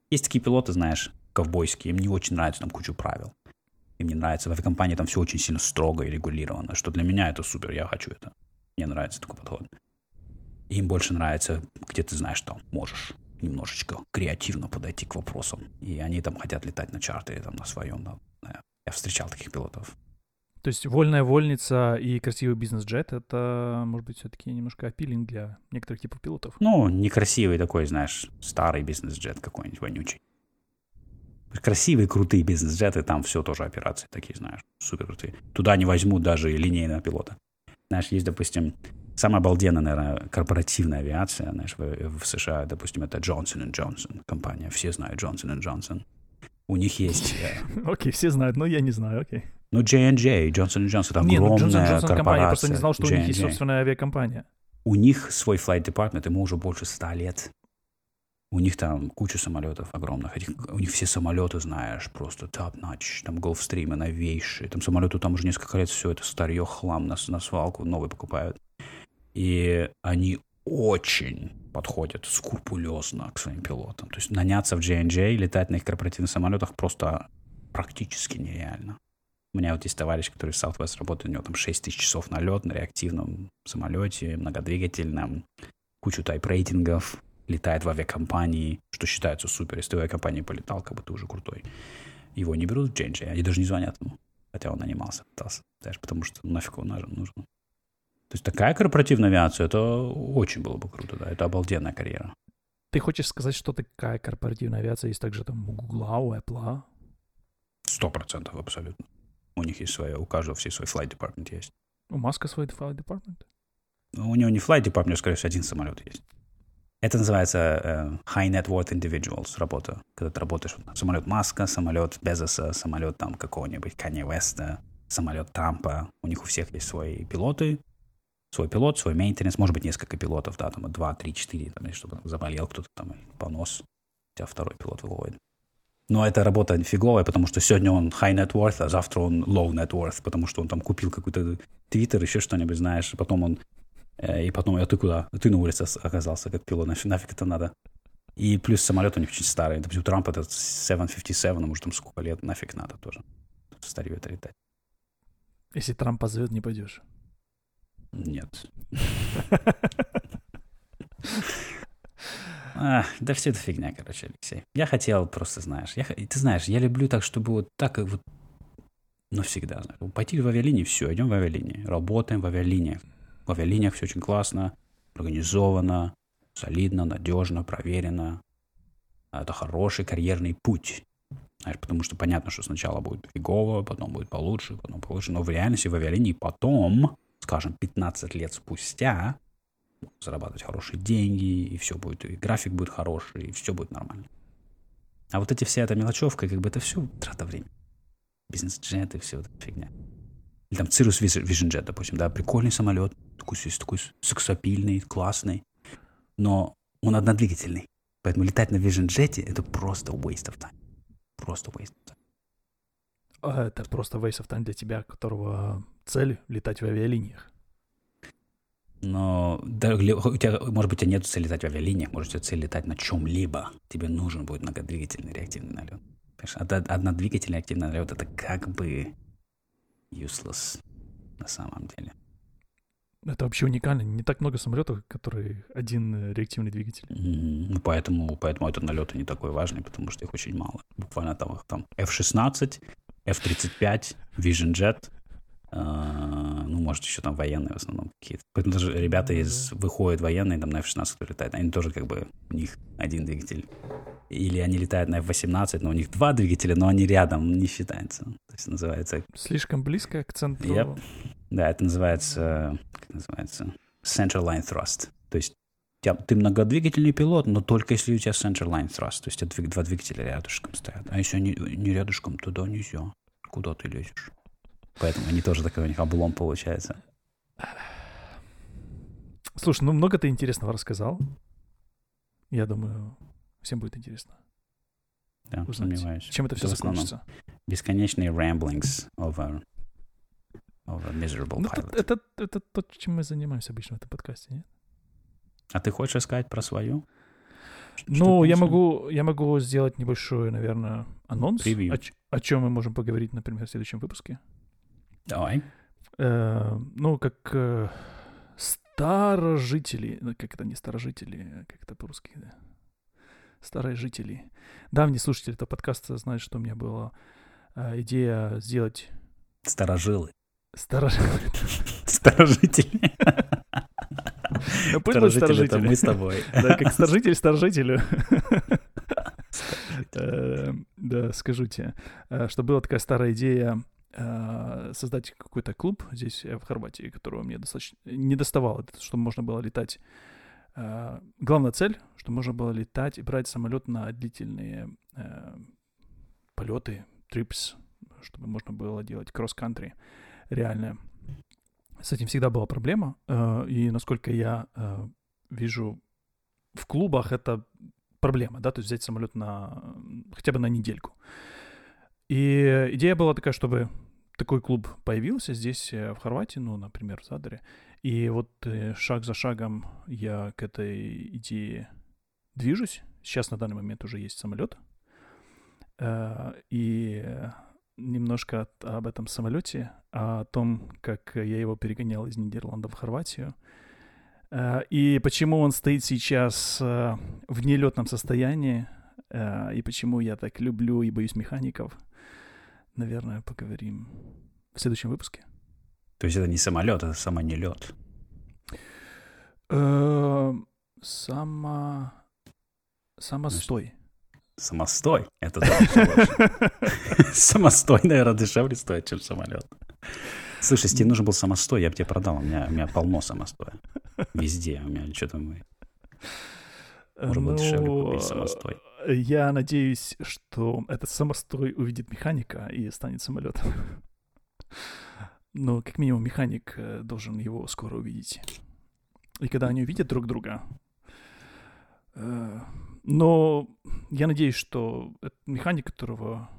Есть такие пилоты, знаешь, ковбойские, им не очень нравится там кучу правил. Им не нравится, в авиакомпании там все очень сильно строго и регулировано, что для меня это супер, я хочу это. Мне нравится такой подход. Им больше нравится, где ты знаешь, там можешь немножечко креативно подойти к вопросам. И они там хотят летать на чартере, там на своем. Да. Я встречал таких пилотов. То есть вольная вольница и красивый бизнес-джет — это, может быть, все-таки немножко аппилинг для некоторых типов пилотов? Ну, некрасивый такой, знаешь, старый бизнес-джет какой-нибудь вонючий. Красивые, крутые бизнес-джеты, там все тоже операции такие, знаешь, супер крутые. Туда не возьмут даже линейного пилота. Знаешь, есть, допустим, самая обалденная, наверное, корпоративная авиация, знаешь, в США, допустим, это Johnson & Johnson компания. Все знают Johnson & Johnson. У них есть... Окей, все знают, но я не знаю, окей. Ну, J&J, Johnson & Johnson, это огромная корпорация. Компания, я просто не знал, что у них есть собственная авиакомпания. У них свой flight department, ему уже больше 100 лет. У них там куча самолетов огромных. У них все самолеты, знаешь, просто top-notch. Там Gulfstream новейшие. Там самолеты там уже несколько лет все это старье, хлам на свалку, новые покупают. И они очень подходят скрупулезно к своим пилотам. То есть наняться в J&J, летать на их корпоративных самолетах просто практически нереально. У меня вот есть товарищ, который в Southwest работает, у него там 6 тысяч часов на лед на реактивном самолете, многодвигательном, кучу тайп-рейтингов, летает в авиакомпании, что считается супер. Если ты в авиакомпании полетал, как бы ты уже крутой. Его не берут в J&J, они даже не звонят ему. Хотя он нанимался, пытался, знаешь, потому что нафиг его нужно. То есть такая корпоративная авиация, это очень было бы круто, да, это обалденная карьера. Ты хочешь сказать, что такая корпоративная авиация есть также там у Гугла, у Apple? 100% абсолютно. У них есть у каждого все свой flight department есть. У Маска свой flight department? У него не flight department, скорее всего, один самолет есть. Это называется high net worth individuals работа. Когда ты работаешь, самолет Маска, самолет Безоса, самолет там какого-нибудь Канье Уэста, самолет Трампа. У них у всех есть свои пилоты, свой пилот, свой мейнтенанс, может быть, несколько пилотов, да, там 2, 3, 4, там, чтобы заболел кто-то там, понос, у тебя второй пилот выводит. Но эта работа фиговая, потому что сегодня он high net worth, а завтра он low net worth, потому что он там купил какой-то твиттер, еще что-нибудь, знаешь, и потом он... И потом, а ты куда? Ты на улице оказался, как пилот, нафиг это надо? И плюс самолет у них очень старый. Допустим, у Трампа это 757, может, там сколько лет, нафиг надо тоже. Старье это летать. Если Трамп позовет, не пойдешь? Нет. Да все это фигня, короче, Алексей. Я хотел просто, знаешь, ты знаешь, я люблю так, чтобы вот так вот навсегда. Пойти в авиалинии, все, идем в авиалинии, работаем в авиалиниях. В авиалиниях все очень классно, организовано, солидно, надежно, проверено. Это хороший карьерный путь. Знаешь, потому что понятно, что сначала будет фигово, потом будет получше, потом получше. Но в реальности в авиалинии потом, скажем, 15 лет спустя, зарабатывать хорошие деньги, и все будет, и график будет хороший, и все будет нормально. А вот вся эта мелочевка, как бы это все трата времени. Бизнес-джеты, все это фигня. Или там Cirrus Vision Jet, допустим, да, прикольный самолет, такой сексапильный, классный, но он однодвигательный. Поэтому летать на Vision Jet — это просто waste of time. Просто waste of time. Это просто waste of time для тебя, которого цель — летать в авиалиниях. Но да, у тебя, может быть, у тебя нет цели летать в авиалиниях, может, у тебя цель летать на чем-либо. Тебе нужен будет многодвигательный реактивный налет. Однодвигательный реактивный налет — это как бы useless на самом деле. Это вообще уникально. Не так много самолетов, которые один реактивный двигатель. Ну, поэтому этот налет не такой важный, потому что их очень мало. Буквально там F-16, F-35, Vision Jet, ну, может, еще там военные в основном какие-то. Поэтому даже ребята выходят военные, там на F-16 летают, они тоже как бы, у них один двигатель. Или они летают на F-18, но у них два двигателя, но они рядом, не считается. То есть называется... Слишком близко к центру. Yep. Да, это называется... Как называется? Center Line Thrust. То есть ты многодвигательный пилот, но только если у тебя Center Line Thrust. То есть два двигателя рядышком стоят. А если они не рядышком, туда нельзя. Куда ты лезешь? Поэтому они тоже такой у них облом получается. Слушай, ну много ты интересного рассказал. Я думаю, всем будет интересно. Да, узнать, сомневаюсь. Чем это все закончится. Бесконечные ramblings over miserable pilot. Это то, чем мы занимаемся обычно в этом подкасте, нет? А ты хочешь рассказать про свою? Ну, я могу сделать небольшой, наверное, анонс, о чем мы можем поговорить, например, в следующем выпуске. Давай. Ну, как старожители, как это не старожители, как это по-русски, да? Старые жители. Давний слушатель этого подкаста знает, что у меня была идея сделать... Старожилы. Старожители. Старожители — это мы с тобой. Да, как старожитель старожителю. Да, скажу тебе, что была такая старая идея создать какой-то клуб здесь, в Хорватии, которого мне достаточно не доставало, чтобы можно было летать. Главная цель, что можно было летать и брать самолет на длительные полеты, трипс, чтобы можно было делать кросс-кантри реально. С этим всегда была проблема, и насколько я вижу, в клубах это проблема, да, то есть взять самолет хотя бы на недельку. И идея была такая, чтобы такой клуб появился здесь, в Хорватии, ну, например, в Задаре. И вот шаг за шагом я к этой идее движусь. Сейчас на данный момент уже есть самолет. И немножко об этом самолете, о том, как я его перегонял из Нидерландов в Хорватию. И почему он стоит сейчас в нелетном состоянии, и почему я так люблю и боюсь механиков, наверное, поговорим в следующем выпуске. То есть это не самолет, это самонелет. Самостой. Самостой? Это тоже. Самостой, наверное, дешевле стоит, чем самолет. Слушай, если тебе нужен был самостой, я бы тебе продал. У меня полно самостоя. Везде. У меня что-то мы... Может быть, дешевле купить самостой. Я надеюсь, что этот самостой увидит механика и станет самолетом. Но, как минимум, механик должен его скоро увидеть. И когда они увидят друг друга... Но я надеюсь, что механик, которого...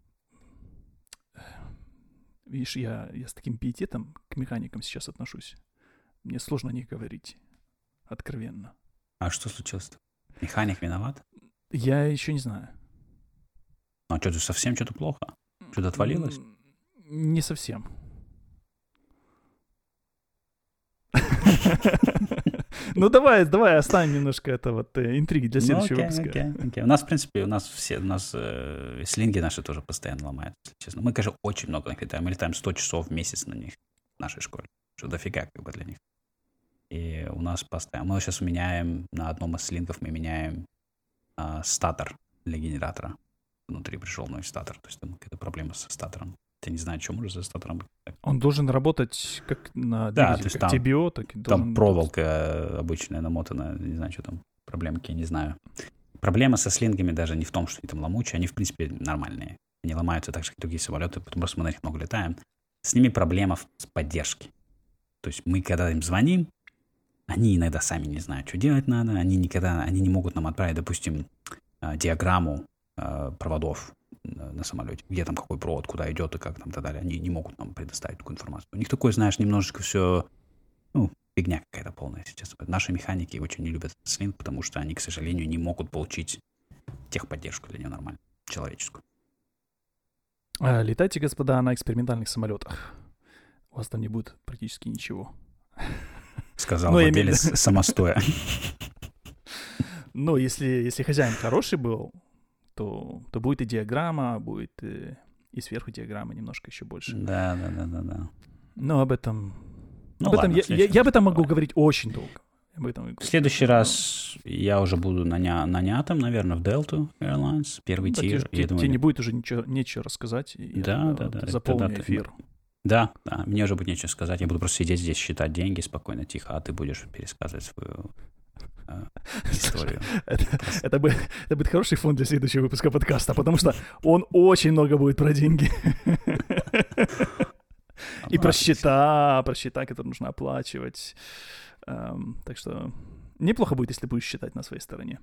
Видишь, я с таким пиететом к механикам сейчас отношусь. Мне сложно о них говорить откровенно. А что случилось-то? Механик виноват? Я еще не знаю. А что-то совсем что-то плохо? Что-то отвалилось? Не совсем. Ну, давай оставим немножко это вот интриги для следующего выпуска. Окей. У нас, в принципе, слинги наши тоже постоянно ломаются, если честно. Мы, конечно, очень много на них летаем. Мы летаем 100 часов в месяц на них в нашей школе. Что дофига как бы для них. И у нас постоянно... Мы сейчас меняем, на одном из слингов мы меняем статор для генератора. Внутри пришел новый статор. То есть там какая-то проблема со статором. Я не знаю, что может за статором быть. Он должен работать как на двигателе, как TBO, так и должен... Там проволока обычная намотана, не знаю, что там, проблемки, я не знаю. Проблема со слингами даже не в том, что они там ломучие, они, в принципе, нормальные. Они ломаются так же, как другие самолеты, потому что мы на них много летаем. С ними проблема с поддержки. То есть мы, когда им звоним, они иногда сами не знают, что делать надо, они не могут нам отправить, допустим, диаграмму проводов на самолете, где там какой провод, куда идет и как там и так далее. Они не могут нам предоставить такую информацию. У них такое, знаешь, немножечко все, фигня какая-то полная сейчас. Наши механики очень не любят слинг, потому что они, к сожалению, не могут получить техподдержку для нее нормально, человеческую. Летайте, господа, на экспериментальных самолетах. У вас там не будет практически ничего. Сказал владелец самостоя. Но если хозяин хороший был, то будет и диаграмма, будет и сверху диаграмма немножко еще больше. Да. Но об этом я об этом могу говорить очень долго. В следующий раз я уже буду нанятым, наверное, в Delta Airlines, первый тир. Тебе не будет уже нечего рассказать. Да. Заполню эфир. Да, мне уже будет нечего сказать. Я буду просто сидеть здесь, считать деньги спокойно, тихо, а ты будешь пересказывать свою историю. Это будет хороший фон для следующего выпуска подкаста, потому что он очень много будет про деньги. И про счета, которые нужно оплачивать. Так что неплохо будет, если будешь считать на своей стороне.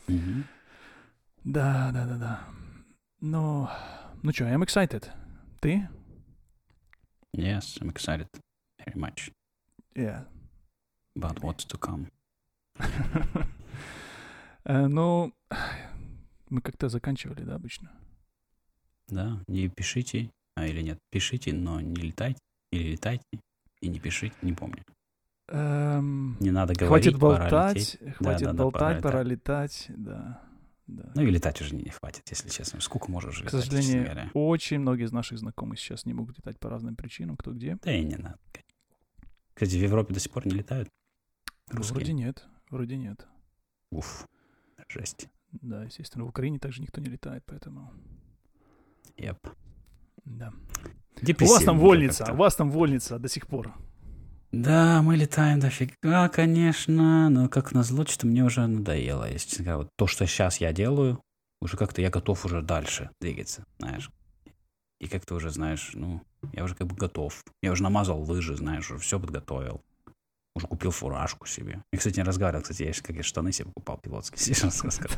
Да. Ну что, I'm excited. Ты? Yes, I'm excited very much. Yeah. About what's to come. Ну, мы как-то заканчивали, да, обычно? Да, не пишите, или нет, пишите, но не летайте, или летайте, и не пишите, не помню. Не надо говорить, пора лететь. Хватит болтать, пора летать, да. Ну и летать уже не хватит, если честно. Сколько можешь К летать, сожалению, очень многие из наших знакомых сейчас не могут летать по разным причинам, кто где. Да и не надо. Кстати, в Европе до сих пор не летают русские? Вроде нет. Уф, жесть. Да, естественно, в Украине также никто не летает, поэтому... Yep. Да. У вас там вольница до сих пор. Да, мы летаем дофига, конечно, но как назло, что мне уже надоело, если честно говоря. Вот то, что сейчас я делаю, уже как-то я готов уже дальше двигаться, знаешь. И как-то уже, знаешь, я уже как бы готов. Я уже намазал лыжи, знаешь, уже все подготовил. Уже купил фуражку себе. Я, кстати, не разговаривал, кстати, я какие штаны себе покупал пилотские. Сейчас расскажу.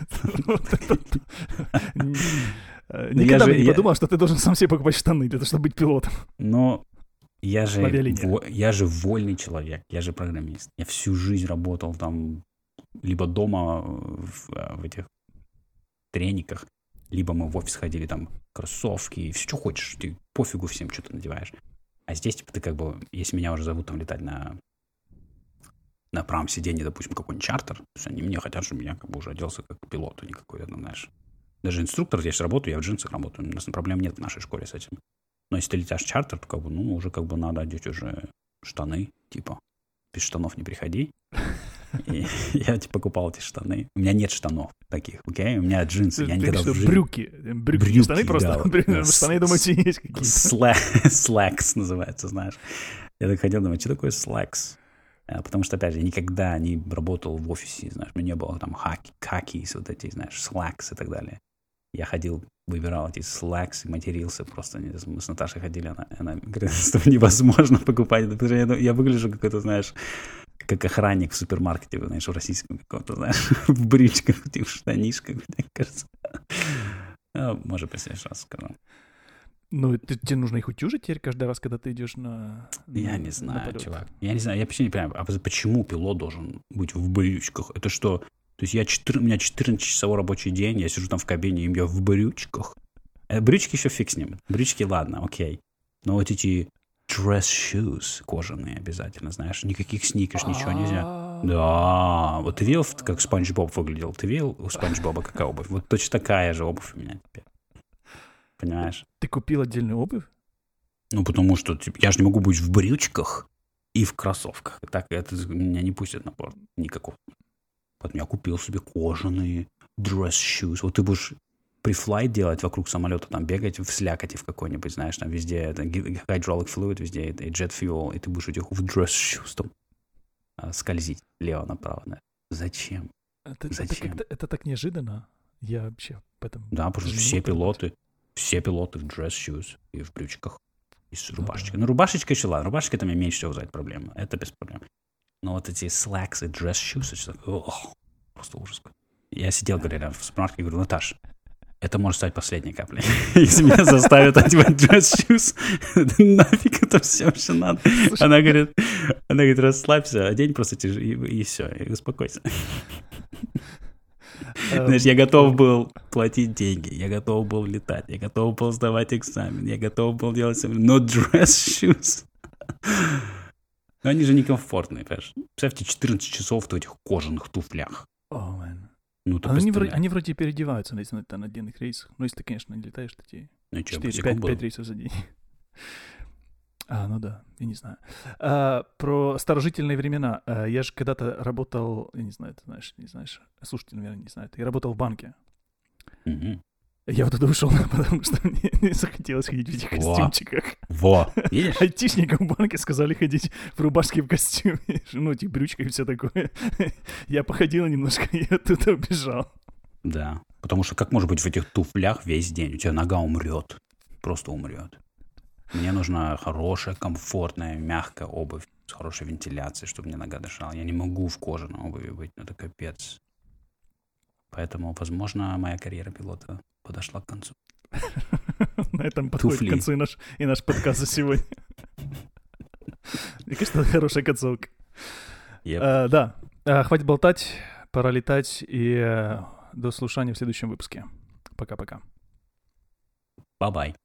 Никогда бы не подумал, что ты должен сам себе покупать штаны для того, чтобы быть пилотом. Но я же вольный человек, я же программист. Я всю жизнь работал там либо дома в этих трениках, либо мы в офис ходили, там, кроссовки, и все, что хочешь. Ты пофигу всем, что ты надеваешь. А здесь, типа, ты как бы, если меня уже зовут там летать на правом сиденье, допустим, какой-нибудь чартер, то есть они мне хотят, чтобы я как бы уже оделся как пилот, а не какой-то, знаешь. Даже инструктор здесь работаю, я в джинсах работаю, у нас проблем нет в нашей школе с этим. Но если ты летишь чартер, то как бы, уже как бы надо одеть уже штаны, типа, без штанов не приходи. И я, типа, покупал эти штаны. У меня нет штанов таких, окей? У меня джинсы. Я никогда в жизни... Брюки, штаны просто. Штаны, думаете, есть какие-то. Slacks называется, знаешь. Я так хотел думать, что такое slacks? Потому что, опять же, я никогда не работал в офисе, знаешь, у меня не было там хаки, вот эти, знаешь, slacks и так далее. Я ходил, выбирал эти slacks и матерился просто. Мы с Наташей ходили, она говорит, что невозможно покупать. Я выгляжу как это, знаешь, как охранник в супермаркете, знаешь, в российском каком-то, знаешь, в брючках, в штанишках, мне кажется. Может, в следующий раз скажу. Ну, тебе нужно их утюжить теперь каждый раз, когда ты идешь на Я не знаю, чувак. Я не знаю, я вообще не понимаю, а почему пилот должен быть в брючках? Это что? То есть у меня 14-часовой рабочий день, я сижу там в кабине, и я в брючках. Брючки еще фиг с ним. Брючки, ладно, окей. Но вот эти dress shoes кожаные обязательно, знаешь, никаких сникерс, ничего нельзя. Да, вот ты видел, как Спанч Боб выглядел? Ты видел у Спанч Боба какая обувь? Вот точно такая же обувь у меня теперь. Понимаешь? Ты купил отдельную обувь? Ну, потому что я же не могу быть в брючках и в кроссовках. Так это меня не пустят на борт никакого. Поэтому я купил себе кожаные dress shoes. Вот ты будешь префлайт делать вокруг самолета, там бегать в слякоти в какой-нибудь, знаешь, там везде это hydraulic fluid, везде это jet fuel, и ты будешь в dress shoes там скользить лево-направо. Зачем? Зачем? Это так неожиданно. Я вообще об этом... Да, потому что все пилоты в dress shoes и в брючках, и с рубашечкой. Ну, рубашечка еще ладно. Рубашечка это мне меньше всего вызывает проблемы. Это без проблем. Но вот эти slacks и dress shoes, это просто ужас. Я сидел, говорю, в супермаркете, говорю, Наташ, это может стать последней каплей. Если меня заставят одевать dress shoes, нафиг это все вообще надо. Она говорит, расслабься, одень просто и все, и успокойся. Знаешь, я готов был платить деньги, я готов был летать, я готов был сдавать экзамен, я готов был делать... Но dress shoes... Но они же некомфортные, понимаешь? Представьте, 14 часов в этих кожаных туфлях. Они вроде переодеваются на отдельных рейсах. Ну, если ты, конечно, не летаешь, то тебе 4-5 рейсов за день. Ну да, я не знаю. Про старожительные времена. Я же когда-то работал, я не знаю, ты знаешь, не знаешь. Слушайте, наверное, не знаю. Я работал в банке. Угу. Я вот туда ушел, потому что мне не захотелось ходить в этих костюмчиках. Видишь? Айтишникам в банке сказали ходить в рубашке в костюме. Ну, этих брючках и все такое. Я походил немножко, и оттуда убежал. Да, потому что как может быть в этих туфлях весь день? У тебя нога умрет. Просто умрет. Мне нужна хорошая, комфортная, мягкая обувь с хорошей вентиляцией, чтобы мне нога дышала. Я не могу в кожаной обуви быть, это капец. Поэтому, возможно, моя карьера пилота подошла к концу. На этом подходит к концу и наш подкаст за сегодня. Мне кажется, это хорошая концовка. Да, хватит болтать, пора летать, и до слушания в следующем выпуске. Пока-пока. Bye-bye.